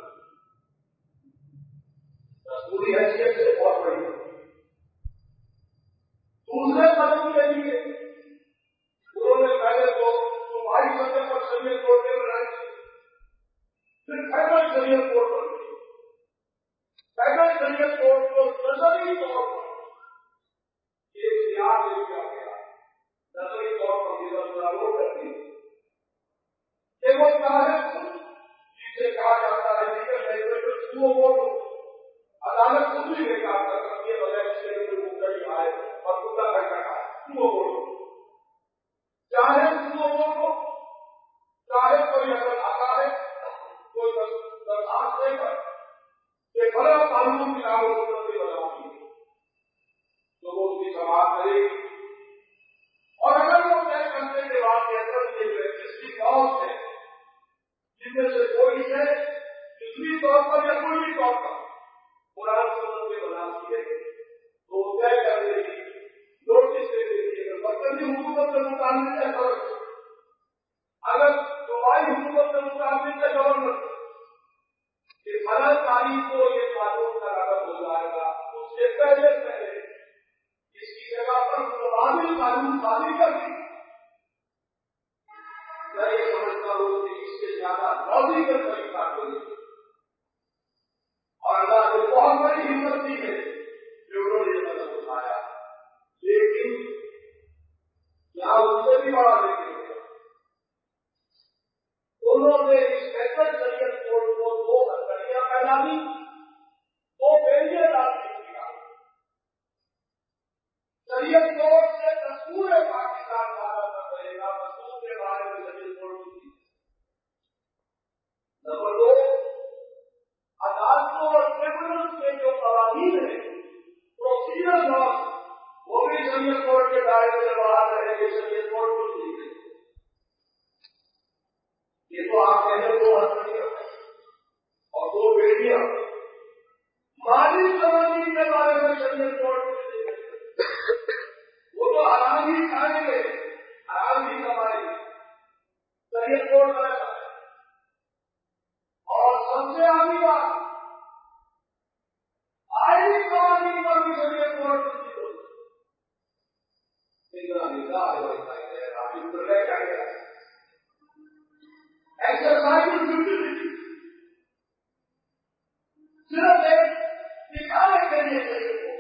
Speaker 1: دستوری حیثیت سے بہت بڑی. دوسرے قدم کے لیے انہوں نے پہلے تو صوبائی سطح پر شریعت کوڈ میں بنائی پھر فیڈرل شریعت کوڈ پر فیڈرل شریعت کوڈ کو نظری طور پر ایک سیاح دے دیا گیا نظری طور پر یہ لوگ کرتی کہ وہ چاہے جسے کہا جاتا ہے لیگل ریگولیٹر وہ بولو عدالت خود بھی بے کار کر سکتی ہے بغیر اس کے وہ کڑی آئے اور کتا کر کر آئے وہ بولو چاہے وہ بولو چاہے کوئی اگر آتا ہے کوئی درخواست دے کر کہ بڑا قانون کی آوازوں سے بناؤں گی تو وہ اس کی سماعت کرے گی اور اگر وہ طے کرنے کے بعد کے اندر یہ رجسٹری کاؤس ہے جن میں سے کوئی ہے جسمی طور پر یا کوئی طور پر قرآن سنت کے بناتی ہے تو وہ طے کر دے گی نوٹس دے دے گی اگر مرکزی حکومت کے مطابق ہے فرق اگر صوبائی حکومت کے مطابق ہے گورنمنٹ کہ فلاں تاریخ کو یہ قانون کا رقم ہو جائے گا اس سے پہلے پہلے اس کی جگہ پر متبادل قانون سازی کر دی. میں یہ سمجھتا ہوں کہ اس سے زیادہ لاجیکل طریقہ کوئی اور اللہ نے بہت بڑی ہمت دی ہے جو انہوں نے قدم اٹھایا لیکن یہاں اس سے بھی بڑا دیکھیں انہوں نے اس فیصل شریعت کوڈ کو دو ہتھیلیاں پہنا دی دو بیلیاں ڈالی کیا شریعت کوڈ سے دستور پاکستان زیادہ نہ کرے گا دستور کے بارے میں شریعت کوڈ کی. نمبر دو عدالتوں اور ٹریبونلز کے جو قوانین ہیں پروسیجر لا وہ بھی شریعت کوڈ کے دائرے سے باہر رہیں گے شریعت کوڈ کو نہیں ہے. یہ تو آپ کہتے دو ہتھیلیاں اور دو بیٹیاں مالی قوانین کے بارے میں شریعت کوڈ وہ تو آرام ہی کھائیں گے آرام ہی کمائیں گے شریعت کوڈ بناتا ہے. اور سب سے آگے بات آئینی قوانین پر بھی شریعت کوڈ ایکسرسائز یوٹیلٹی صرف ایک دکھانے کے لیے شریعت کو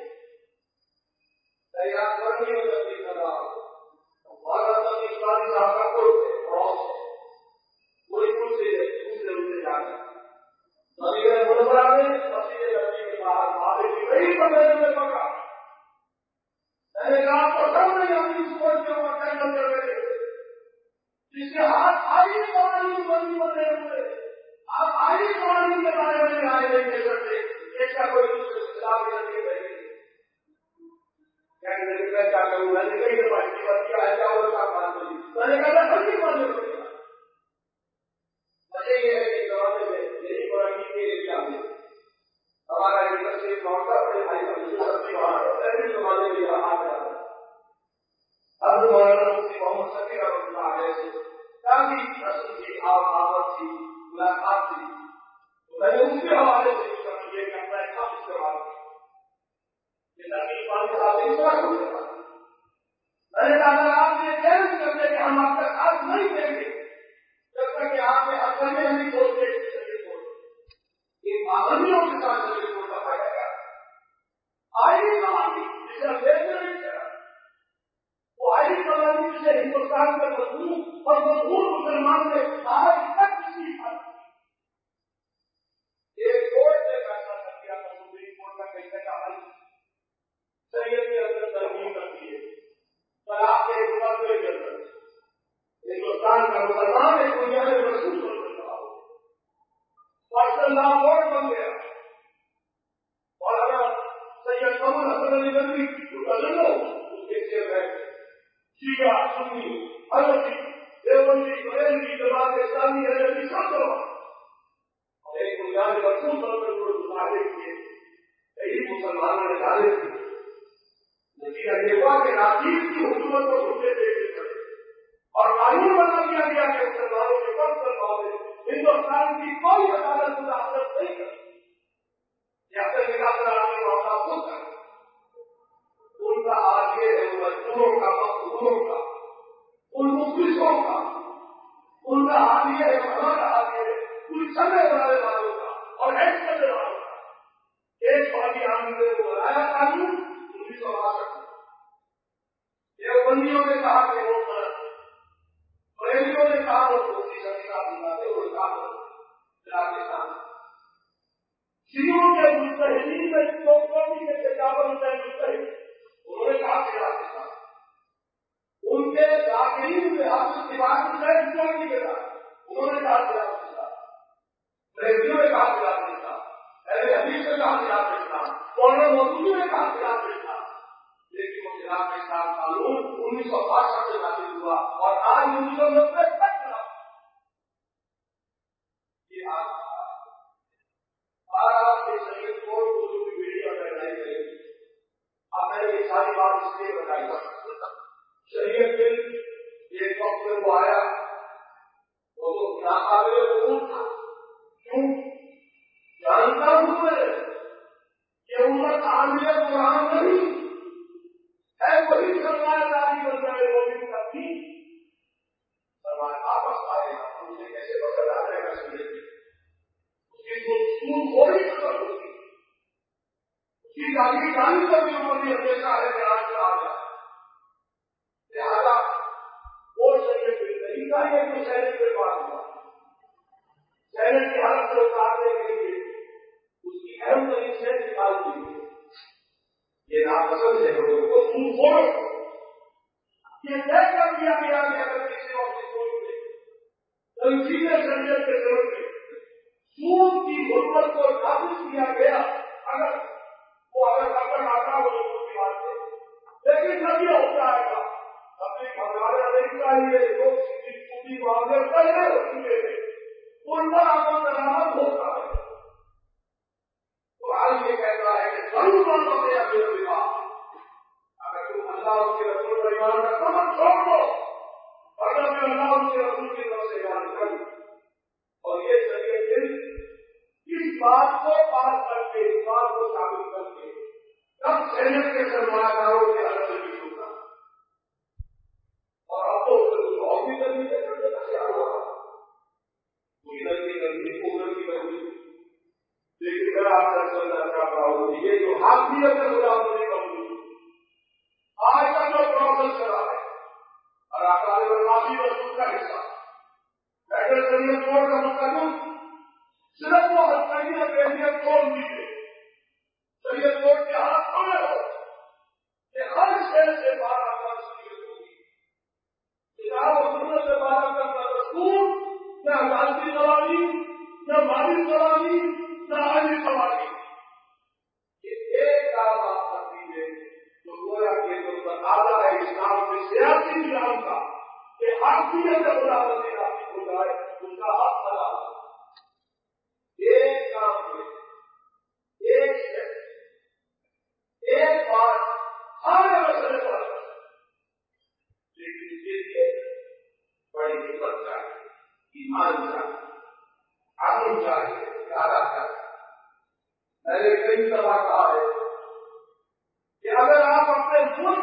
Speaker 1: تیار کرنی ہو سکتی کرنا بھارت میں اسلامی صاحب کا کوئی کراس ہے کوئی کچھ سے دوسرے روپ سے جا کر مسجد منورہ میں مسجد نبی کے باہر بابے کی بڑی پندرہ میں پکڑا میں نے کہا تو سب نہیں ہم اس کوٹ کے اوپر کینڈل کر رہے تھے جس کے ہاتھ آئی قوانین بندی بنے ہوئے آپ آئی قوانین کے بارے میں آئے نہیں دے سکتے اس کا کوئی دوسرے خلاف کر کے رہے میں کیا کروں میں نے کئی دفعہ کی بات کیا ہے کیا وہ کا بات نہیں میں نے کہا ہر کی بات نہیں مجھے یہ ہے کہ زمانے میں یہی قرآن کے کیا ہمارا یہ تصویر لوٹا اپنے بھائی کا مجھے وہاں پہلے زمانے میں یہاں آ جاتا اب مولانا مفتی محمد شفیع ہو جائے گا. میں نے کہا اگر آپ یہ کہہ نہیں کرتے کہ ہم آپ کا ساتھ نہیں دیں گے جب تک کہ آپ نے اصل میں نہیں سوچتے ان پابندیوں کے ساتھ شریف کو دبایا گیا. آئی قوانین جسے انگریز نے نہیں کیا وہ آئی قوانین جسے ہندوستان کے مضبوط اور مضبوط مسلمان نے آج تک کسی ایک کورٹ نے فیصلہ کر دیا تھا سپریم کورٹ کا کہنے کا حل شریعت کے اندر ترمیم کرتی ہے طلاق کے ایک مسئلے کے اندر ہندوستان کا مسلمان ایک دنیا میں محسوس ہو سکتا ہو پرسنل لا کورٹ بن گیا اور اگر سید قمر حسن علی گنگی بدل لو اس کے چیئر ہے شیعہ سنی حنفی دیوبندی بریلوی جماعت اسلامی احمدی سب کرو اور ایک بنیاد محسوس ہو کر وہ مطالعے کیے یہی مسلمانوں نے ڈالے تھے نتیجہ یہ ہوا کہ راجیو کی حکومت کو گھٹنے دیکھنے پڑے اور قانون بنا دیا گیا کہ مسلمانوں کے پس پر پاؤ ہندوستان کی کوئی عدالت مداخلت نہیں کرتی یا پھر نکاح کرا کے معاملہ خود کر ان کا آج یہ ہے مزدوروں کا مزدوروں کا ان مخلصوں کا ان کا حال یہ ہے ہمارا حال یہ ہے ان سمے بنانے والوں کا اور ایڈ کرنے والوں کا ایک بادی آدمی نے وہ بنایا قانون انیس سو باسٹھ دیوبندیوں نے کہا کہ وہ غلط بریلیوں نے کہا وہ دوسری شدی کا بناتے وہ کہا پاکستان شیعوں کے مستحدین میں جو قومی کے تجاوز ہوتے ہیں مستحد انہوں نے کہا کہ پاکستان ان کے ذاکرین میں آپ اتفاق سے نہیں کے ساتھ انہوں نے کہا کہ پاکستان بریلیوں نے کہا کہ پاکستان اہل حدیث نے کہا کہ پاکستان مولانا مودودی نے کہا کہ پاکستان لیکن وہ خلاف اسلام قانون انیس سو باسٹھ سے نافذ ہوا اور آج انیس سو نبے تک چلا یہ آج آج کے شریعت کو اردو کی میڈیا میں نہیں کرے گی. اب میں نے یہ ساری بات اس لیے بتائی شریعت بل ایک وقت میں وہ آیا وہ تو ناقابل قبول تھا. کیوں جانتا ہوں میں کہ امت عامیہ قرآن نہیں ہے وہی سرمایہ داری بن جائے وہ بھی کا تھی سرمایہ واپس آئے ہم اسے کیسے بدل آ جائے گا شریعت اس کی جو سور تھوڑی ختم ہوتی اس کی گاڑی گاڑی پر بھی اوپر بھی ہمیشہ ہے کہ آج کا آ جائے لہٰذا وہ شریعت بھی نہیں چاہیے جو سینٹ کے پاس ہوا سینٹ کی حالت سے اتارنے کے لیے اس کی اہم ترین سے نکال دی یہ ناپسند ہے لوگوں کو سود چھوڑو یہ طے کر دیا گیا کہ اگر کسی اور کی سوچ میں تنظیم شریعت کے ضرورت میں سود کی حرمت کو نافذ کیا گیا اگر وہ اگر اگر آتا وہ سود کی بات ہے لیکن جب یہ ہوتا ہے گا اپنی گھبرانا نہیں چاہیے لوگ سیدھی سودی معاملے پہلے ہو چکے ہیں ان پر عمل درآمد ہوتا ہے. قرآن یہ کہتا ہے کہ ضرور مانو گے اپنے وفاق اگر تم اللہ اس کے رسول پر ایمان رکھو تو چھوڑ دو ورنہ میں اللہ اس کے رسول کی طرف سے ایمان کروں. اور یہ شریعت دل اس بات کو پاس کر کے اس بات کو ثابت کر کے تب سینٹ کے سرمایہ داروں کے حل سے بھی ہوگا اور اب تو اور بھی کرنی ہے کرنے کا کیا ہوا ادھر کی نزدیک ادھر کی نزدیک لیکن اگر آپ کا سمجھنا کر رہا ہوں یہ جو حاکمیت ہے خدا نہیں کروں آج تک جو پروسیس کرا ہے اور آکال معافی رسول کا حصہ بیٹر کریے چھوڑ کا مقدم صرف وہ حقیقت کیفیت چھوڑ دیجیے شریعت کوٹ کے ہاتھ کھولے ہو کہ ہر شہر سے بارہ کر شریعت ہوگی کتاب و سنت سے بارہ کر کا دستور نہ عدالتی قوانین نہ مالی قوانین نہ عالی قوانین یہ ایک کام آپ کر دیجیے تو گویا کہ جو تقاضا ہے اسلام کے سیاسی نظام کا کہ حاکمیت خدا بندی نافذ ہو جائے ان کا ہاتھ کھڑا ہو ایک کام میں ایک سیٹ ایک بار سارے مسئلے پر لیکن اس کے لیے بڑی ہمت چاہیے ایمان چاہیے عمل چاہیے ارادہ چاہیے. میں نے کئی دفعہ کہا ہے کہ اگر آپ اپنے ملک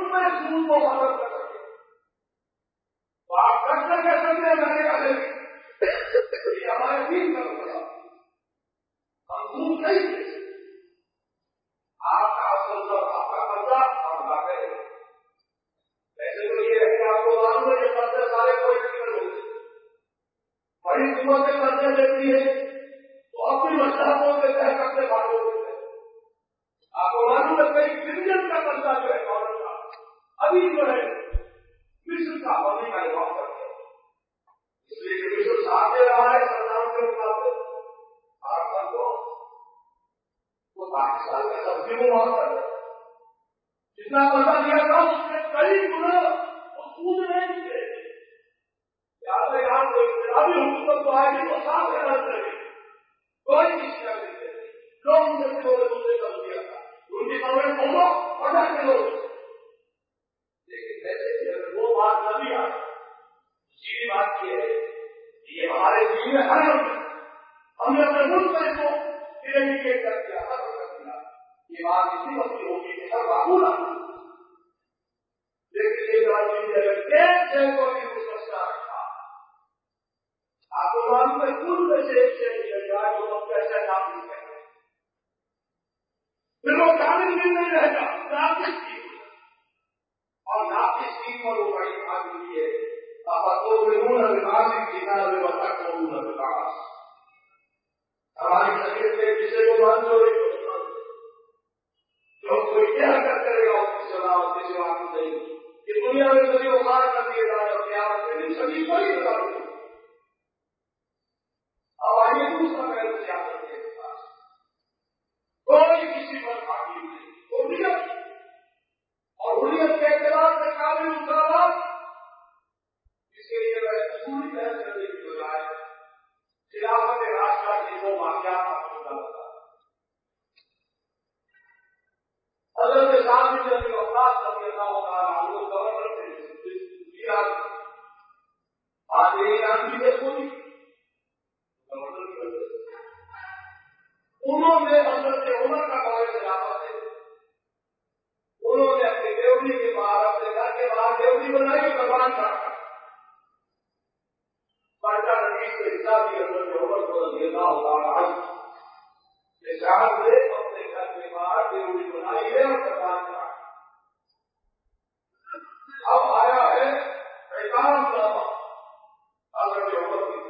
Speaker 1: ابھی جو ہے مصر کا بنی کا جواب کرتے ہیں، اس لیے کہ مصر ساتھ دے رہا ہے سردار کے مقابلے بھارت کو وہ پاکستان کا سبزی کو معاف کر دے، جتنا مزہ دیا تھا اس سے کئی گنا وہ سود نہیں دیتے، یہاں یہاں کوئی انقلابی حکومت تو آئے گی وہ ساتھ دینا چاہیے، کوئی کسی کا نہیں دے لوگ ان سے دوسرے کا دیا تھا ان کی سامنے بولو پڑھا کے لوگ، لیکن جیسے وہ بات نہ بھی آئی سیدھی بات یہ ہے کہ یہ ہمارے دین میں ہر ہم نے اپنے ملک میں اس کو ڈیلیگیٹ کر دیا ختم کر دیا، یہ بات اسی وقت کی ہوگی کہ سب معقول آ لیکن یہ بات اگر ایک شہر کو بھی مسئلہ رکھا آپ کو معلوم ہے کل میں سے ایک شہر نکل جائے تو ہم کیسے ناپس کریں پھر وہ کامل بھی نہیں رہے گا ناپس کی اور ناپس کی پر وہ بڑی بات ہوئی ہے تو ہماری شریعت میں کسی کو مان جو جو کوئی کیا کر کرے گا اس کی سلامت کسی بات نہیں کہ دنیا میں کبھی اخار کر دیے جائے اور قیامت میں نہیں سبھی کوئی بتا دیں اب آئیے دوسرا پہلو سیاست کے پاس کوئی کسی پر حاکم نہیں حریت اور حریت کے اعتبار سے قابل مساوات اس کے لیے میں اصولی بحث کرنے کی بجائے خلافت راستہ کے دو واقعات آپ کو بتا حضرت سعد بن ابی وقاص رضی اللہ تعالیٰ عنہ گورنر تھے آج ایران کی دیکھوئی انہوں نے حضرت عمر کا دور خلافت ہے انہوں نے اپنی دیوڑی کے باہر اپنے گھر کے باہر دیوڑی بنائی اور زبان کاٹا پرچا نبی سے حصہ بھی حضرت عمر کو رضی اللہ تعالیٰ عنہ صاحب نے اپنے گھر کے باہر دیوڑی بنائی ہے اور زبان کاٹا اب آیا ہے اعتراض نامہ حضرت عمر کی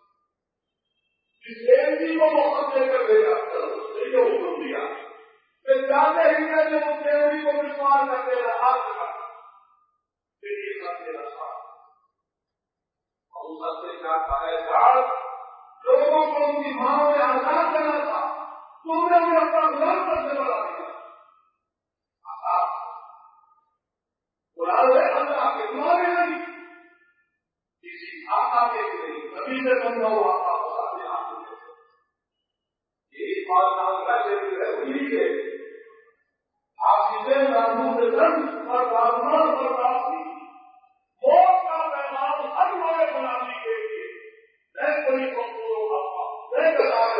Speaker 1: جس ایمپی کو موقع دے کر بھیجا اس نے یہ حکم دیا کہ جاتے ہی میں نے اس دیوڑی کو مسمار کر دینا ہاتھ لگا پھر یہ سب دینا تھا اور اس سب سے کیا تھا اعتراض لوگوں کو ان کی ماں میں آزاد کرنا تھا تم نے انہیں اپنا غلام کرنے والا دیا آزاد قرآن ہے اللہ کے دعا میں نہیں کسی آقا کے نہیں کبھی سے بندہ ہوا آقا کو سامنے آپ کو یہی بات نام کیسے بھی ہے وہی ہے حافظ محمود رنگ اور بازمان اور باسی موت کا پیغام ہر موقع بنانے کے لیے نئے کوئی کمزور آقا نئے کتاب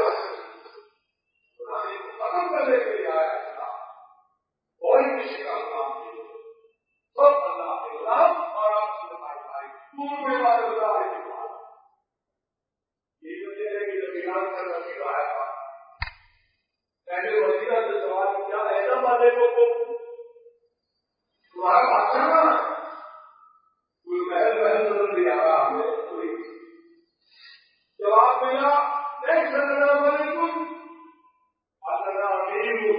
Speaker 1: ختم کرنے کے لیے آیا اسلام کوئی کسی کا کام نہیں سب اللہ کے غلام اور آپ کی بتائی بھائی دور میں والے اللہ کے بعد یہ جو ہے کہ جب ایران کا نصیب آیا تھا پہلے وزیرہ سے سوال کیا ایسا والے کو تمہارا بادشاہ کہاں ہے کوئی محل محل نظر نہیں آ رہا ہمیں کوئی جواب ملا ایک السلام علیکم السلام علیکم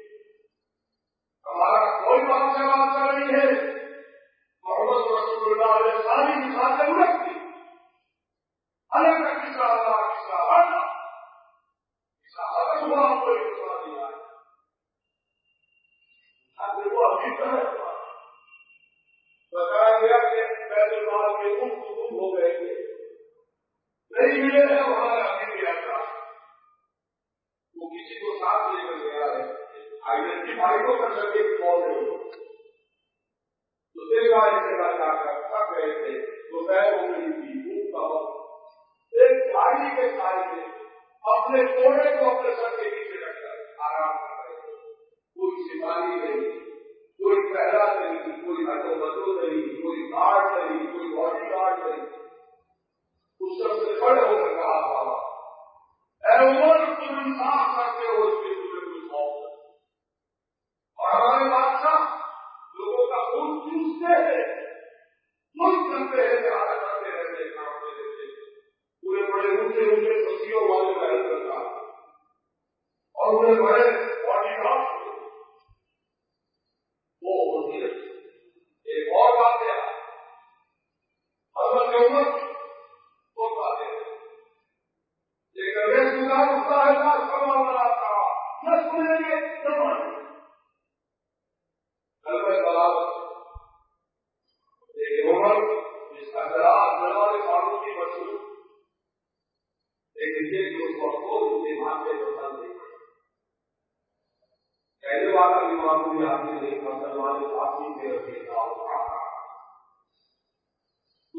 Speaker 1: ہمارا کوئی بادشاہ بادشاہ نہیں ہے محمد رسول اللہ علیہ ساری کی ساتھ ضرورت تھی الگ کا کسا اللہ کسا اللہ کسا الگ ہوا ہم کو ایک سوال دیا ہے آخر وہ ابھی کہاں ہے بتایا گیا کہ بیت المال کے ان خطوب ہو گئے تھے نہیں ملے ہیں وہاں ابھی گیا تھا وہ کسی کو ساتھ لے کر گیا ہے آئیڈینٹیفائی کو کر سکے کون ہے تو دیکھا اس جگہ جا کر تھک گئے تھے تو پیر ہو گئی تھی بھوک کا وقت ایک جھاڑی کے سائے میں اپنے کوڑے کو اپنے سر کے نیچے رکھ کر آرام کر رہے تھے کوئی سپاہی نہیں کوئی پہرا نہیں کوئی ہٹو بٹو نہیں کوئی گارڈ نہیں کوئی باڈی گارڈ نہیں اس سب سے کھڑے ہو کر کہا بابا اے عمر تم انصاف کرتے ہو اس کے تمہیں کوئی خوف نہیں اور ہمارے بادشاہ لوگوں کا خون چوستے ہیں ملک کرتے ہیں لہٰذا کرتے رہتے کام میں رہتے پورے بڑے اونچے اونچے سبزیوں والے محل کرتا اور انہیں بڑے باڈی گارڈ وہ ہوتی ہے ایک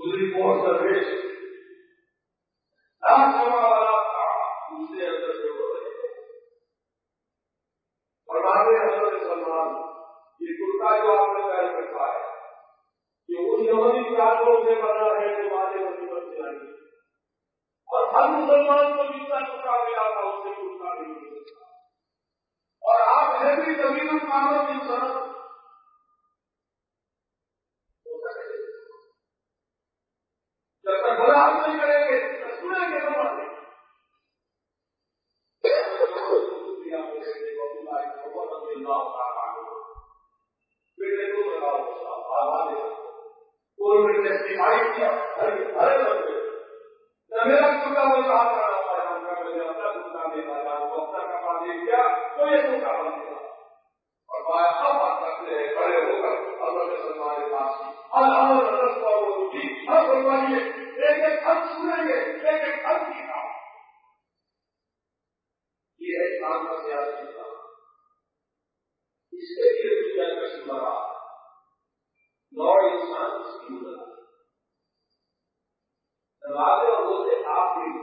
Speaker 1: دوسری بہت درویش والا تھا دوسرے اندر سے ہو رہے ہیں فرماتے حضرت سلمان یہ کرتا جو آپ نے پہل رکھا ہے یہ ان یہودی چادروں سے بنا ہے جو ہمارے مصیبت سے آئی اور ہر مسلمان کو جتنا ٹکڑا ملا تھا اس سے ٹکڑا نہیں مل سکتا اور آپ ہے بھی زمین کاموں کی صنعت جب تک بڑا آپ نہیں کریں گے سنیں گے سمجھ میرا چھوٹا وہ کہا کرنا پڑا مجھے اپنا چھوٹا نہیں پایا وہ اپنا کپڑا دے دیا تو یہ چھوٹا بن گیا اور بایا ہم بات کرتے ہیں کھڑے ہو کر حضرت سلمان کے پاس اللہ رسول کو جی ہر فرمائیے ایک ایک خط سنیں گے ایک ایک خط کی کام یہ ہے اسلام کا سیاسی نظام اس کے لیے دنیا کا شمارا نو انسان اس کی مدد نماز اور روزے آپ بھی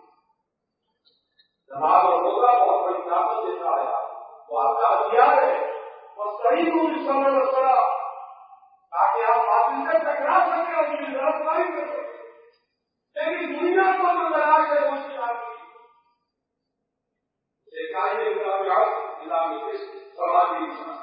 Speaker 1: نماز اور روزہ بہت بڑی طاقت دیتا ہے وہ آپ کا ہتھیار ہے اور صحیح کو بھی سمجھ رکھنا تاکہ آپ باطل سے ٹکرا سکیں اور اپنی رفتاری کر سکیں لیکن دنیا کو جو تلاش ہے وہ کی آپ کی سرکاری انتظامیات نظام سماجی انسان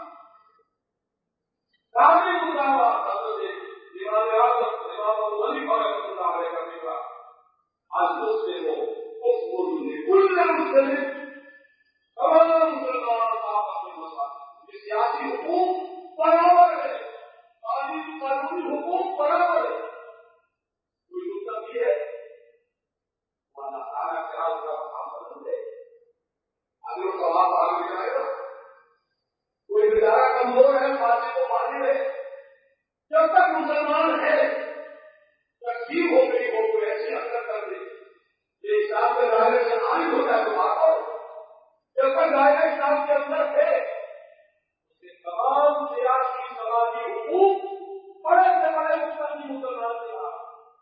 Speaker 1: سارے مقامات حضرت امام اعظم امام ابو حنیفہ رحمۃ اللہ علیہ کا نکلا آج دوسرے کو کل مسلم تمام مسلمان اپنے مسائل سیاسی حقوق برابر ہے تعلیم قانونی حقوق برابر ہے کوئی مطلب یہ ہے مانا سارا خیال کا کام بند ہے ابھی وہ سوال آگے جائے گا کوئی بیچارہ کمزور ہے پارٹی کو مانی ہے جب تک مسلمان ہے تقسیم ہو گئی وہ کوئی ایسی حرکت کر دے یہ اسلام کے دائرے سے خارج ہو جائے تو بات ہو جب تک دائرہ اسلام کے اندر ہے اس کے تمام سیاسی سماجی حقوق بڑے سے بڑے مسلمان مسلمان کے ساتھ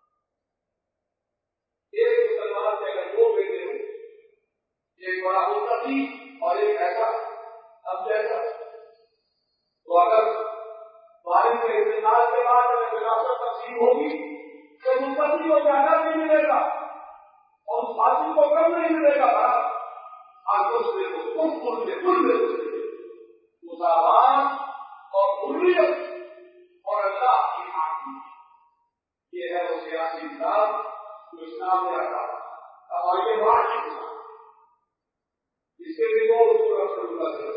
Speaker 1: ایک مسلمان کے اگر دو بیٹے ہوں ایک بڑا متقی اور ایک ایسا اب جیسا تو اگر والد کے انتقال کے بعد اگر وراثت تقسیم ہوگی تو متقی کو زیادہ نہیں ملے گا اور فاطم کو کم نہیں ملے گا آج دوسرے کو کم کل میں کل میں مساوات اور حریت اور اللہ کی آتی یہ ہے وہ سیاسی نظام جو اسلام میں آتا ہے اور یہ بات نظام اس کے لیے وہ اصول رسول اللہ سے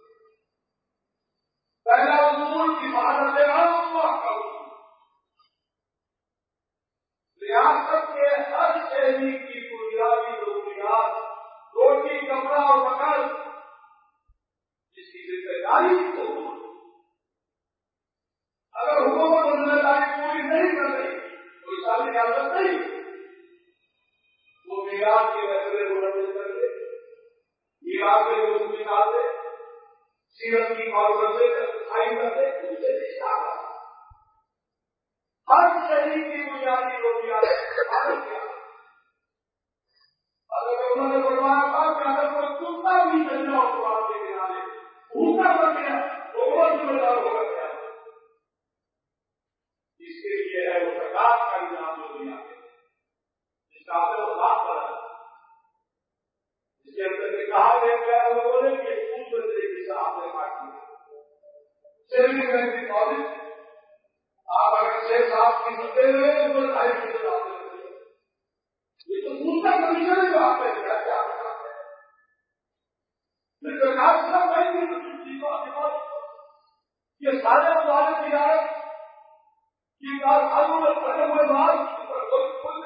Speaker 1: پہلا اصول حفاظت اللہ کا اصول ریاست کے ہر شہری کی بنیادی ضروریات روٹی کپڑا اور مکان جس کی ذمہ داری کو اگر حکومت ذمہ داری پوری نہیں کر رہی تو اس سال ریاست نہیں وہ میراث کے مسئلے منعقد کر دے میراث میں جو نکالتے سیرت کی معلومات سے آئی کرتے ان سے اشارہ ہر شہری کی بنیادی ضروریات کیا اگر انہوں نے فرمایا تھا کہ اگر کوئی کتا بھی چلنا ہو قرآن کے کنارے بھوکا بن گیا تو وہ ذمہ دار ہوگا کیا اس کے لیے ہے وہ زکات کا نظام جو دنیا ہے جس کا آپ نے وضاحت کرا اس کے اندر سے کہا گیا ہے لوگوں نے کہ خوبصورت طریقے سے آپ نے کاٹی سیونگ بینک ڈپازٹ آپ اگر چھ سات فیصد دے رہے ہیں تو ڈھائی فیصد آپ نے یہ تو دوسرا کمیشن ہے جو آپ نے دیا کیا سرکار سب نہیں یہ سارے مظاہرے تجارت کی کارخانوں میں پڑے ہوئے مال پر کوئی کوئی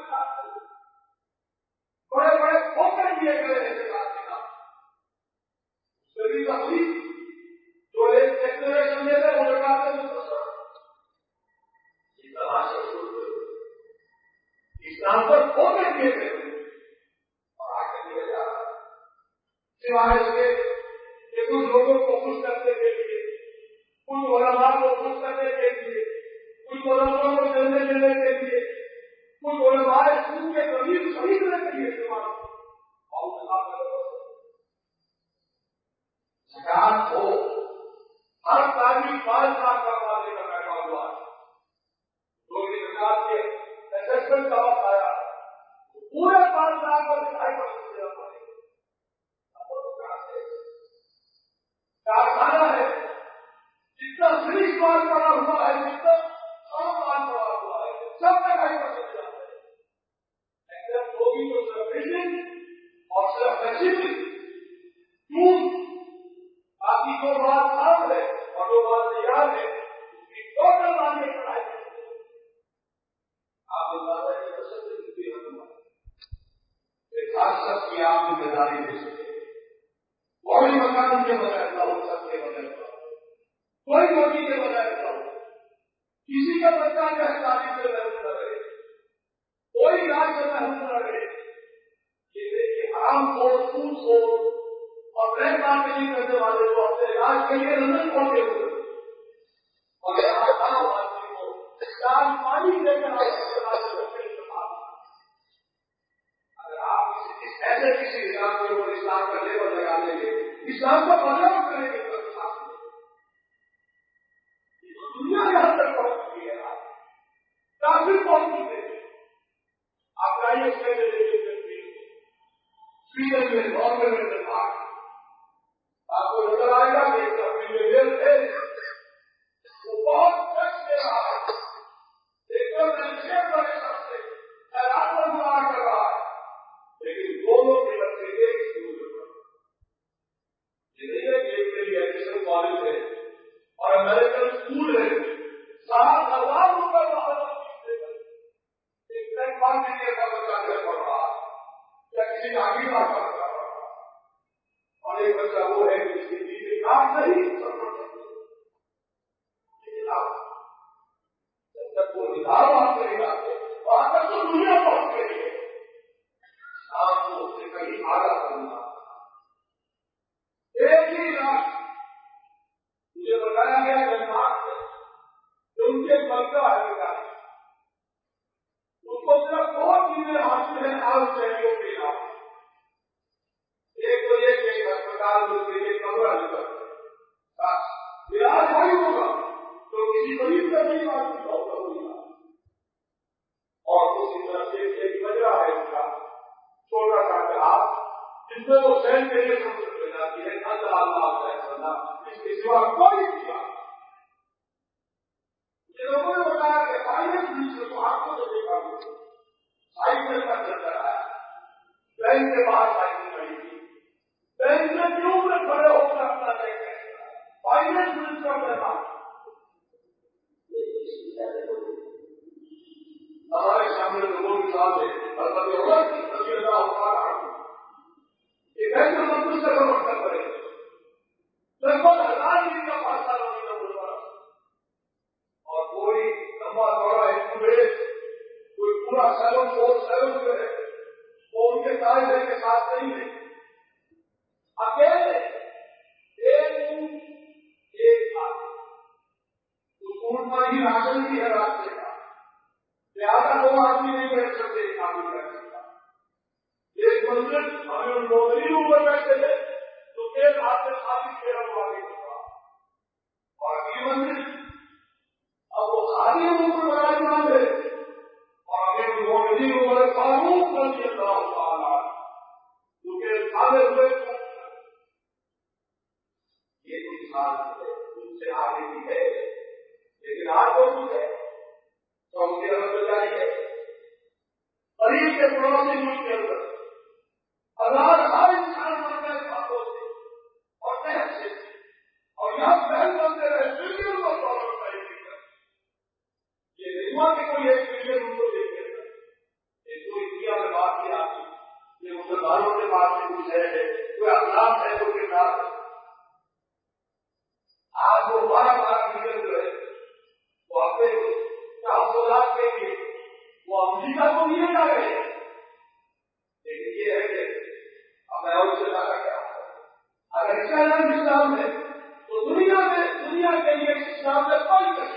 Speaker 1: بڑے بڑے کھوکے دیے گئے ہیں سرکار کے نام اس سے بھی تفریح جو ایک ڈیکلریشن دے رہے وہ سرکار سے اسلام پر کھوکے دیے گئے اور آگے دیا جا رہا سوائے اس کے کہ کچھ لوگوں کو خوش کرنے کے لیے کچھ علماء کو خوش کرنے کے لیے کچھ مدرسوں کو چلنے دینے کے لیے کسی کا بچہ جو ہے تعلیم سے محروم نہ رہے، کوئی علاج سے محروم نہ رہے. یہ دیکھیے حرام ہو، سود ہو اور بینک مارکیٹنگ کرنے والے کو اپنے علاج کے لیے رنجن پہنچے ہوئے اور یہاں عام آدمی کو چار پانی دے کر آپ اگر آپ کسی ایسے کسی اسلام کے اوپر اسلام کا لیبل لگا دیں گے، اسلام کا بدلاؤ کریں گے تو دنیا کے حد تک پہنچ چکی ہے. آپ کافی پہنچ چکے ہیں. آپ جائیے سویڈن میں گورنمنٹ میں بات آپ کو نظر آئے گا کہ ایک اپنی ویل ہے وہ بہت ٹیکس دے رہا ہے، ایک دم شیئر والے سب سے خیرات پر مار کر رہا ہے، لیکن دونوں کے بچے ایک اسکول میں پڑھتے ہیں. یہ ایک کے لیے ایڈمیشن کالج ہے اور امریکن اسکول ہے، سات ہزار روپئے مہینہ فیس دے کر ایک بینک بانک کے لیے کا بچہ جو پڑھ رہا ہے یا کسی کا عقیدہ پڑھ رہا ہے اور ایک بچہ وہ ہے جس کی چیزیں کام نہیں سب پڑھ سکتے. لیکن آپ جب تک وہ ادارہ آپ نہیں آتے وہاں تک تو دنیا پہنچ گئی ہے. آپ کو اس سے کہیں آگاہ کرنا ایک ہی علاج مجھے بتایا گیا جنات سے جو ان کے بچہ ہے اس کو صرف دو چیزیں حاصل ہیں آج شہریوں کے علاج. ایک تو یہ کہ اسپتال میں کے لیے کمرہ لے کر علاج وہی ہوگا تو کسی غریب کا نہیں آدمی کا ہوگا وہ علاج. اور اسی طرح سے ایک وجہ ہے اس کا چھوٹا سا جہاز جس میں وہ شہر کے لیے سمجھ میں جاتی ہے اللہ اللہ اس کے سوا کوئی کیا. لوگوں نے بتایا کہ فائنینس منسٹر کو آپ کو جو دیکھا سائیکل کا چلتا رہا ہے، بینک کے باہر سائیکل کھڑی تھی، بینک میں کیوں میں کھڑے ہو کر اپنا دیکھ رہے ہیں فائنینس منسٹر بنا. ہمارے سامنے لوگوں کی ساتھ ہے مطلب عمر کی رضی اللہ تعالیٰ یہ بینک منتری سے بروٹ کر پڑے لگ بھگ ہزار دن کا فاصلہ ہونے کا بولوا اور کوئی لمبا چوڑا ایکسپریس کوئی پورا سیون فور سیون جو ہے وہ ان کے طالب کے ساتھ نہیں ہے. اکیلے ایک ایک آدمی سکون پر ہی راشن بھی ہے راستے کا لہٰذا دو آدمی نہیں بیٹھ سکتے ایک آدمی بیٹھ سکتا. ایک منزل ہمیں ان موبائل اوپر بیٹھتے تھے تو ایک ہاتھ سے خالی پھیرا ہوا نہیں ہوتا اور اگلی منزل اب وہ خالی اوپر براجمان ہے اور اگر موبائل اوپر فاروق رضی اللہ تعالیٰ کیونکہ کھانے ہوئے یہ انسان ان سے آگے بھی ہے لیکن آج تو کچھ ہے تو ان کے اندر جائیے قریب کے پڑوسی ملک کے اندر ہزار ہر انسان بن گئے باتوں سے اور محنت سے اور یہاں محل بنتے رہے بلین کو پرابلم کریں گے. یہ نہیں کہ کوئی ایک بلین ان کو دے دے گا. ایک تو انڈیا میں بات کی آپ کی یہ مسلمانوں کے پاس میں کچھ ہے کوئی اخلاق ہے کوئی کردار ہے. آج وہ بارہ بارہ ملین جو ہے وہ اپنے تحفظات کے لیے وہ امریکہ کو لیے جا رہے ہیں. لیکن یہ ہے کہ اب میں اور سے کہا کیا اگر اس کا نام اسلام ہے تو دنیا میں دنیا کے لیے اسلام میں کوئی نہیں.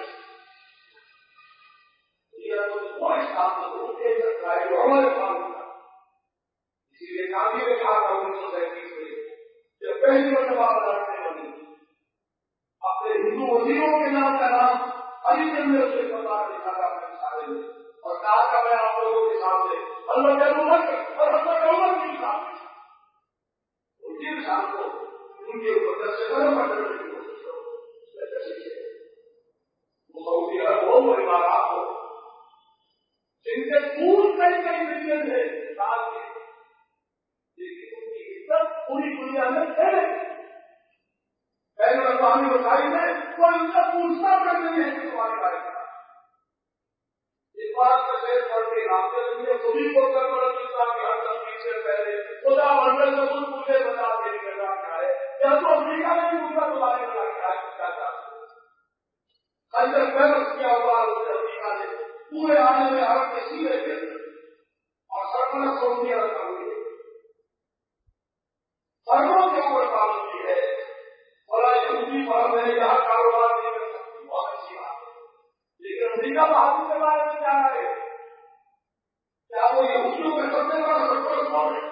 Speaker 1: دنیا کو کوئی اسلام کو دے سکتا ہے جو ہمارے پاس ہوگا. اسی لیے گاندھی نے کہا تھا انیس سو سینتیس میں جب پہلی مرتبہ لڑنے بنی اپنے ہندو وزیروں کے نام کا نام علی جن نے اسے پتا لکھا تھا اپنے سارے میں اور کہا کہ میں آپ لوگوں کے سامنے اللہ کے عمر اور اللہ کے عمر کی سامنے ان کی مثال کو ان کے اوپر سے کرم کرنے کی کوشش کرو. سعودی عرب ہو اور امارات ہو جن کے پور کئی کئی ملین ہے سال کے لیکن ان کی عزت پوری دنیا میں ہے. بین الاقوامی وسائل میں کوئی ان کا پوچھتا کر نہیں ہے کہ تمہاری بارے میں اس بات کا شیر پڑھ کے رابطے میں خود ہی کو کر پڑا چلتا کہ ہر تصویر سے پہلے خدا منڈل میں خود مجھے بتا کے نکلنا کیا ہے یا تو امریکہ میں بھی ان کا تمہارے بتا کیا ہے کیا چاہتے خنجر فیمس کیا ہوا پورے آنے میں عرب کے سیرے کے اندر اور سرپرست سعودی عرب کا ہوئی سرموں کے اوپر پابندی ہے اور یہودی پر میں یہاں کاروبار نہیں کر سکتی بہت اچھی بات ہے لیکن امریکہ بہادر کے بارے میں کیا ہے کیا وہ یہودیوں میں سب سے بڑا سرپرست کون ہے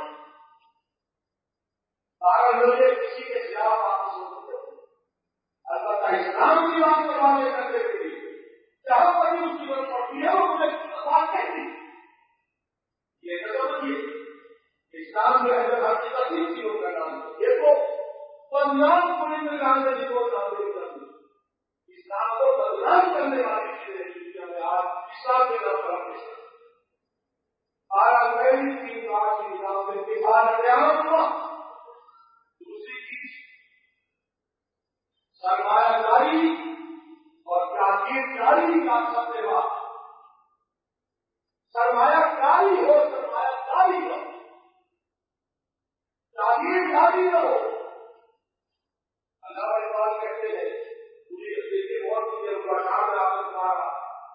Speaker 1: بارہ لوگ کسی کے خلاف آپ سوچتے البتہ اسلام کی بات کو واضح کرنے کے لیے جہاں پر بھی اس کی ضرورت پڑتی ہے اس میں بات کہتی یہ تو سمجھیے اسلام جو ہے ہر چیز کا تین چیزوں کا نام ہے یہ تو بدنام پوری میں جاننے کی کوئی نام نہیں کرتی اسلام کو بدنام کرنے والی چیزیں جن ہمیں آج اسلام کے نام پر پیش آج پہلی چیز آج کی اسلام میں بہار قیامت ہوا دوسری چیز سرمایہ داری اور جاگیرداری کا سب سے بات سرمایہ کاری ہو سرمایہ داری ہو جاگیرداری نہ ہو اللہ اقبال کہتے ہیں پوری دیکھیے بہت مجھے پرکار میں آپ کو مارا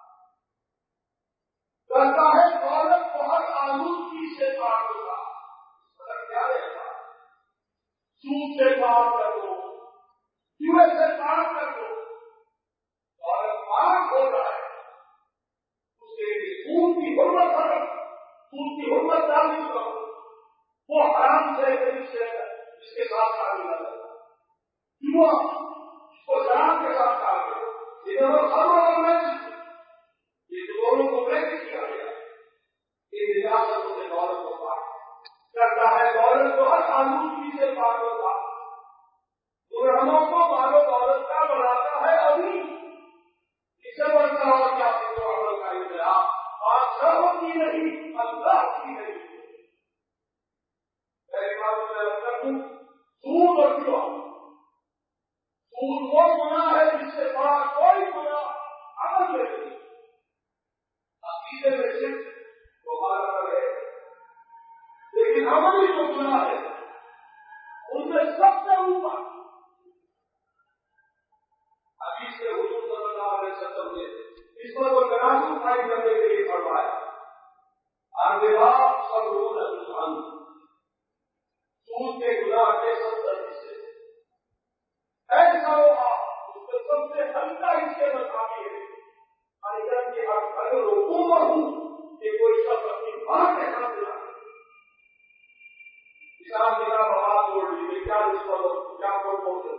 Speaker 1: کرتا ہے دولت بہت آلودگی سے پار ہوگا مگر کیا رہتا سود سے پار کر دو جوئے سے پار کر دو دولت پاک ہو رہا ہے اس کے لیے سود کی حرمت کرو سود کی حرمت ڈالنی کرو وہ حرام سے اس کے ساتھ شامل نہ کرو جوا اس کو شراب کے ساتھ شامل کرو یہ دونوں خبروں میں یہ دونوں کو ویسے کیا گیا ان ریاستوں سے دولت کو پاک کرتا ہے دولت کو ہر آلودگی سے پاک ہوگا گرہنوں کو مالو دولت کا بناتا ہے ابھی اسے بڑھتا اور کیا عمل کا انتظام بادشاہوں کی نہیں اللہ کی نہیں سود اور جوا سود وہ گناہ ہے جس سے بڑا کوئی گناہ عمل نہیں عقیدے میں صرف وہ ہمارا ہے لیکن عملی جو گناہ ہے ان میں سب سے اوپر حدیث سے حضور صلی اللہ علیہ وسلم نے اس پر وہ تناسب قائم کرنے کے لیے فرمایا اور دیوار سب روز انسان سود کے گناہ کے ستر حصے ایسا ہوا اس میں سب سے ہلکا حصے بتاتی ہے اگر کے ہر گھر روکوں پر ہوں کہ کوئی شخص اپنی ماں کے ساتھ دلا کسان بنا بواد توڑ لیجیے کیا اس پر کیا کوئی پہنچے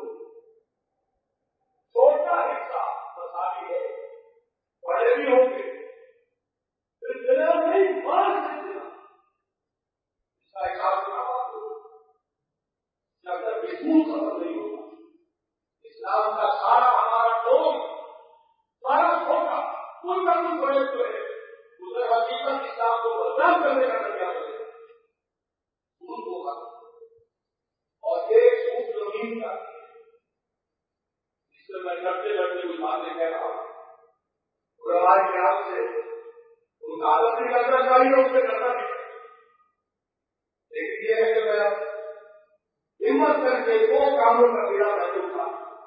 Speaker 1: چھوٹا حصہ بتاتی ہے بڑے بھی ہوں گے پھر دلا نہیں ماں سے دلا اس کا حساب کیا جب تک اسکول ختم نہیں ہوگا اسلام کا سارا ہمارا ٹول سارا چھوٹا کل کا کل بڑے تو ہے اسے حقیقت اسلام کو بدنام کرنے کا نظریہ بنے سود کو ختم اور ایک سود زمین کا اس سے میں لڑتے لڑتے کچھ باتیں کہہ رہا ہوں علماء کرام سے ان کا عادت بھی کرنا چاہیے اس سے کرنا بھی چاہیے لیکن یہ ہے کہ میں ہمت کر کے دو کاموں کا بیڑا میں نے اٹھا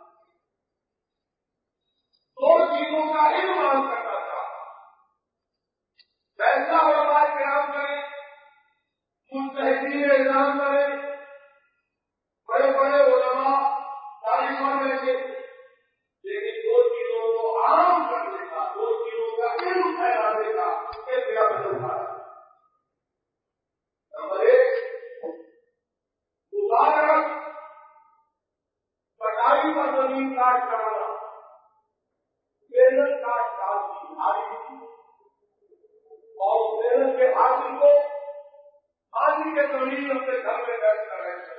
Speaker 1: دو چیزوں کا علم کرنا چاہتا فیصلہ علماء کرام کریں مجتہدین اعلان کریں بڑے بڑے علماء تعلیم میں سے لیکن دو چیزوں کو عام کرنے کا دو چیزوں کا علم پھیلانے کا ایک بیڑا میں نے اٹھایا نمبر ایک کٹائی پر زمین کاٹ کرانا محنت کاٹ ڈالتی بھاری اور محنت کے حاصل کو آدمی کے زمین اپنے گھر میں بیٹھ کر رہے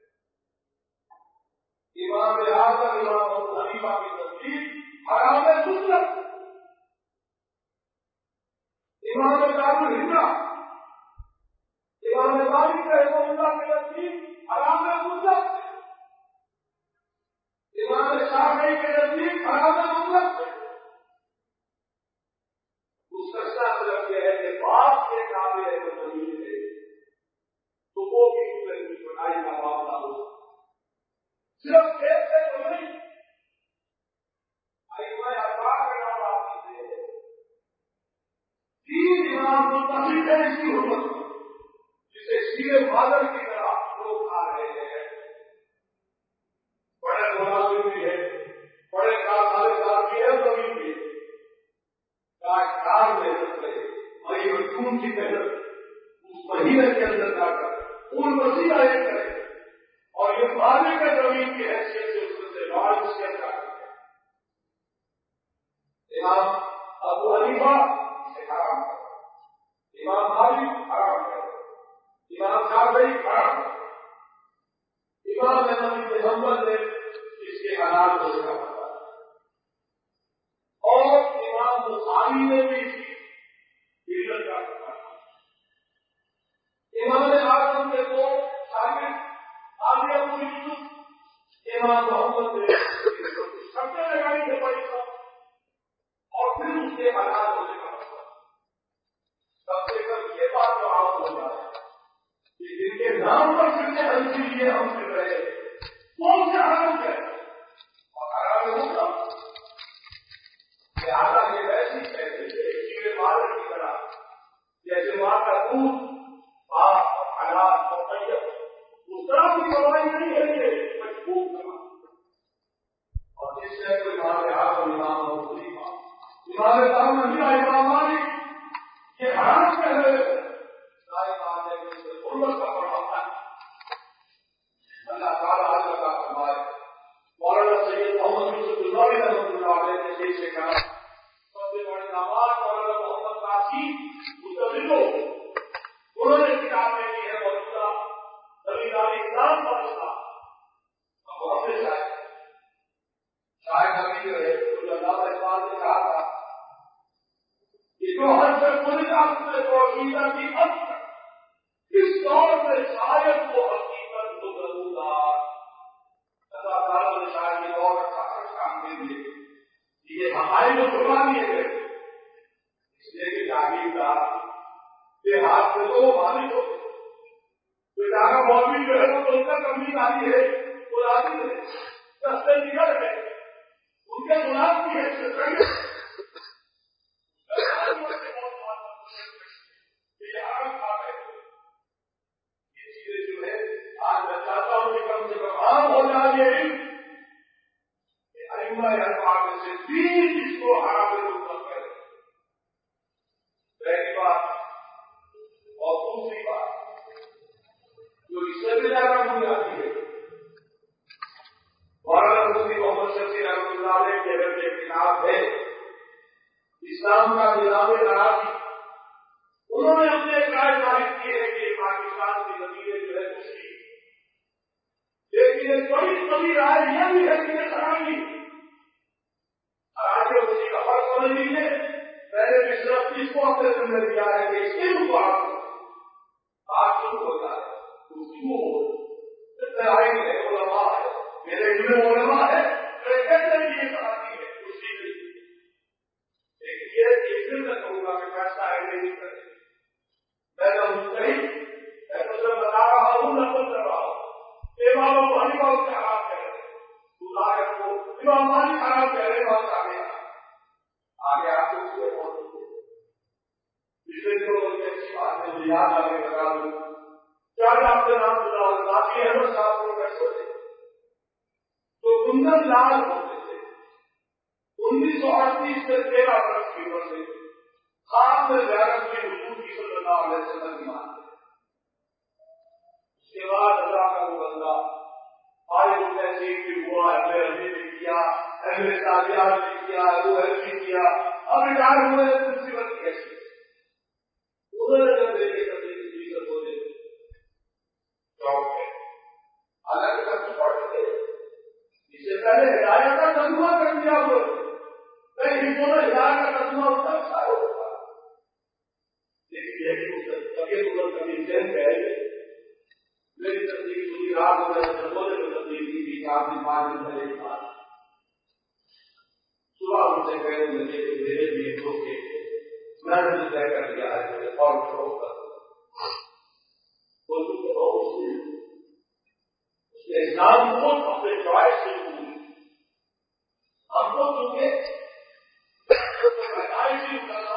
Speaker 1: امام اعظم امام ابو حنیفہ کی تصدیق حرام سنت امام دار الہجرہ امام مالک رحمہ اللہ کے نزدیک حرام مطلق امام شافعی کے نزدیک حرام مطلق اس کا شاید یہ ہے کہ باپ کے قابل ہے جو زمین ہے تو وہ بھی اس بڑائی کا معاملہ ہو صرف کھیت سے تو نہیں میں اخبار کا نام آپ سے منتخب ہے اس کی حکومت جسے سیرے بادل کی طرح لوگ کھا رہے ہیں. بڑے مناسب بھی ہے, بڑے کارخانے دار بھی ہے, زمین بھی ہے. کاشتکار محنت کرے, مئی اور جون کی محنت اس مہینے کے اندر جا کر پھول مسیح آئے کرے اور یہ پانی کے زمین کی حیثیت سے اس سے لال اس کے اندر کرے. امام ابو حنیفہ اسے حرام کرے, امام مالک حرام کرے, امام شافعی حرام کرے, امام احمد بن حنبل نے اس کے حلال ہونے کا بتایا اور امام بخاری نے بھی اس کی علت کا بتایا. امام اعظم کے دو شاگرد آگے ابو یوسف, امام محمد نے شرطیں لگائی ہے بڑی سب اور پھر اس کے حلال ہونے کا بتایا. سب سے کم یہ بات جو عام ہو جائے کہ جن کے نام پر سننے ہنسی لیے ہم پھر رہے کون سے حرام ہے اور حرام ہوگا لہٰذا یہ ویسی کہتے ہیں مالک کی طرح جیسے ماں کا دودھ پاک اور حلال اور طیب اس طرح کی دوائی نہیں ہے یہ مجبور کرنا. اور جس سے کوئی امام اعظم امام ابو حنیفہ امام تعاون امام مالک یہ حرام کہہ رہے ہیں ظاہر بات ہے کہ اس سے غربت کا بڑھاتا ہے. اللہ تعالیٰ آج کا فرمائے مولانا سید محمد یوسف النوری رحمۃ اللہ علیہ نے جیسے کہا سب سے بڑے داماد مولانا محمد قاسم مستفیدو انہوں نے کتاب میں کی ہے موجودہ زمینداری اسلام پر اسلام اب بہت سے شاید شاید ابھی رہے کچھ اللہ اقبال نے کہا تھا کہ جو حد سے پوری رات میں توحیدہ کی حد تک اس دور میں شاید وہ حقیقت کو ضرور اللہ تعالیٰ نے شاید یہ دور رکھا کام کے لیے یہ ہمارے جو چھپا دیے گئے اس لیے کہ جاگیردار کے ہاتھ میں تو وہ مالک ہوتے بیچارہ مولوی جو ہے وہ تو ان کا کمی آئی ہے وہ آدمی ہے رستے نکل ہے ان کے غلام کی ہے یہ چیزیں جو ہے آج میں چاہتا ہوں کہ کم سے کم عام ہو جائے میں سے تین اس کو حرام مطلب کرے. پہلی بات اور دوسری بات جو اس سے بھی زیادہ مجھے آتی ہے مولانا مفتی محمد شفیع رحمۃ اللہ علیہ کی اگر یہ کتاب ہے اسلام کا نظام اراضی انہوں نے اپنے ایک رائے ظاہر کی ہے کہ پاکستان کی زمینیں جو ہے خوشی لیکن ایک بڑی بڑی رائے یہ بھی ہے کہ یہ سرائی آج اسی کا فرق سمجھ لیجیے پہلے بھی صرف اس کو اپنے ذمہ دیا ہے کہ اس کے بعد بات شروع ہو جائے خوشبو ہو آئی ہے علماء ہے میرے علم علماء ہے کہتے ہیں یہ سراتی ہے خوشی نہیں لیکن یہ ایک دن میں کہوں گا کہ فیصلہ ہے نہیں کرے میں نہ مستحق میں تو صرف بتا رہا ہوں نہ کچھ کر رہا ہوں امام ابو حنیفہ اس کے حرام کہہ رہے ہیں کو امام مالک حرام کہہ رہے بہت آگے آگے آپ کو اس سے پہنچ پچھلے دنوں بڑی اچھی بات ہے مجھے یاد آگے بتا دوں چار آپ کے نام سنا باقی احمد صاحب پروفیسر تھے تو کندن لال ہوتے تھے انیس سو اڑتیس سے تیرہ برس کی عمر سے خاص میں زیارت میں حضور کی صلی اللہ علیہ وسلم کی مانتے اس کے بعد اللہ کا وہ بندہ آئے تحصیل بھی ہوا اہل علی بھی کیا اہل تاجیات بھی کیا ابو حل بھی کیا اب ریٹائر ہوئے مصیبت کیسی انہوں نے جب دیکھے کبھی کسی سے بولے چوک ہے الگ خرچ پڑتے اس سے پہلے ہدایت کا ترجمہ کر دیا وہ نہیں دونوں ہدایت کا ترجمہ اس کا اچھا ہوتا لیکن یہ کبھی ادھر کبھی ذہن گئے میری تصدیق پوری رات ہو گئے بولے تو تصدیق کی تھی چار دن پانچ دن پہلے کی بات صبح ان سے کہنے لگے کہ میرے لیے دوستے میں نے طے کر دیا ہے اور شروع کر اس نے اسلام کو اپنے چوائس سے شروع ہم کو چونکہ پیدائشی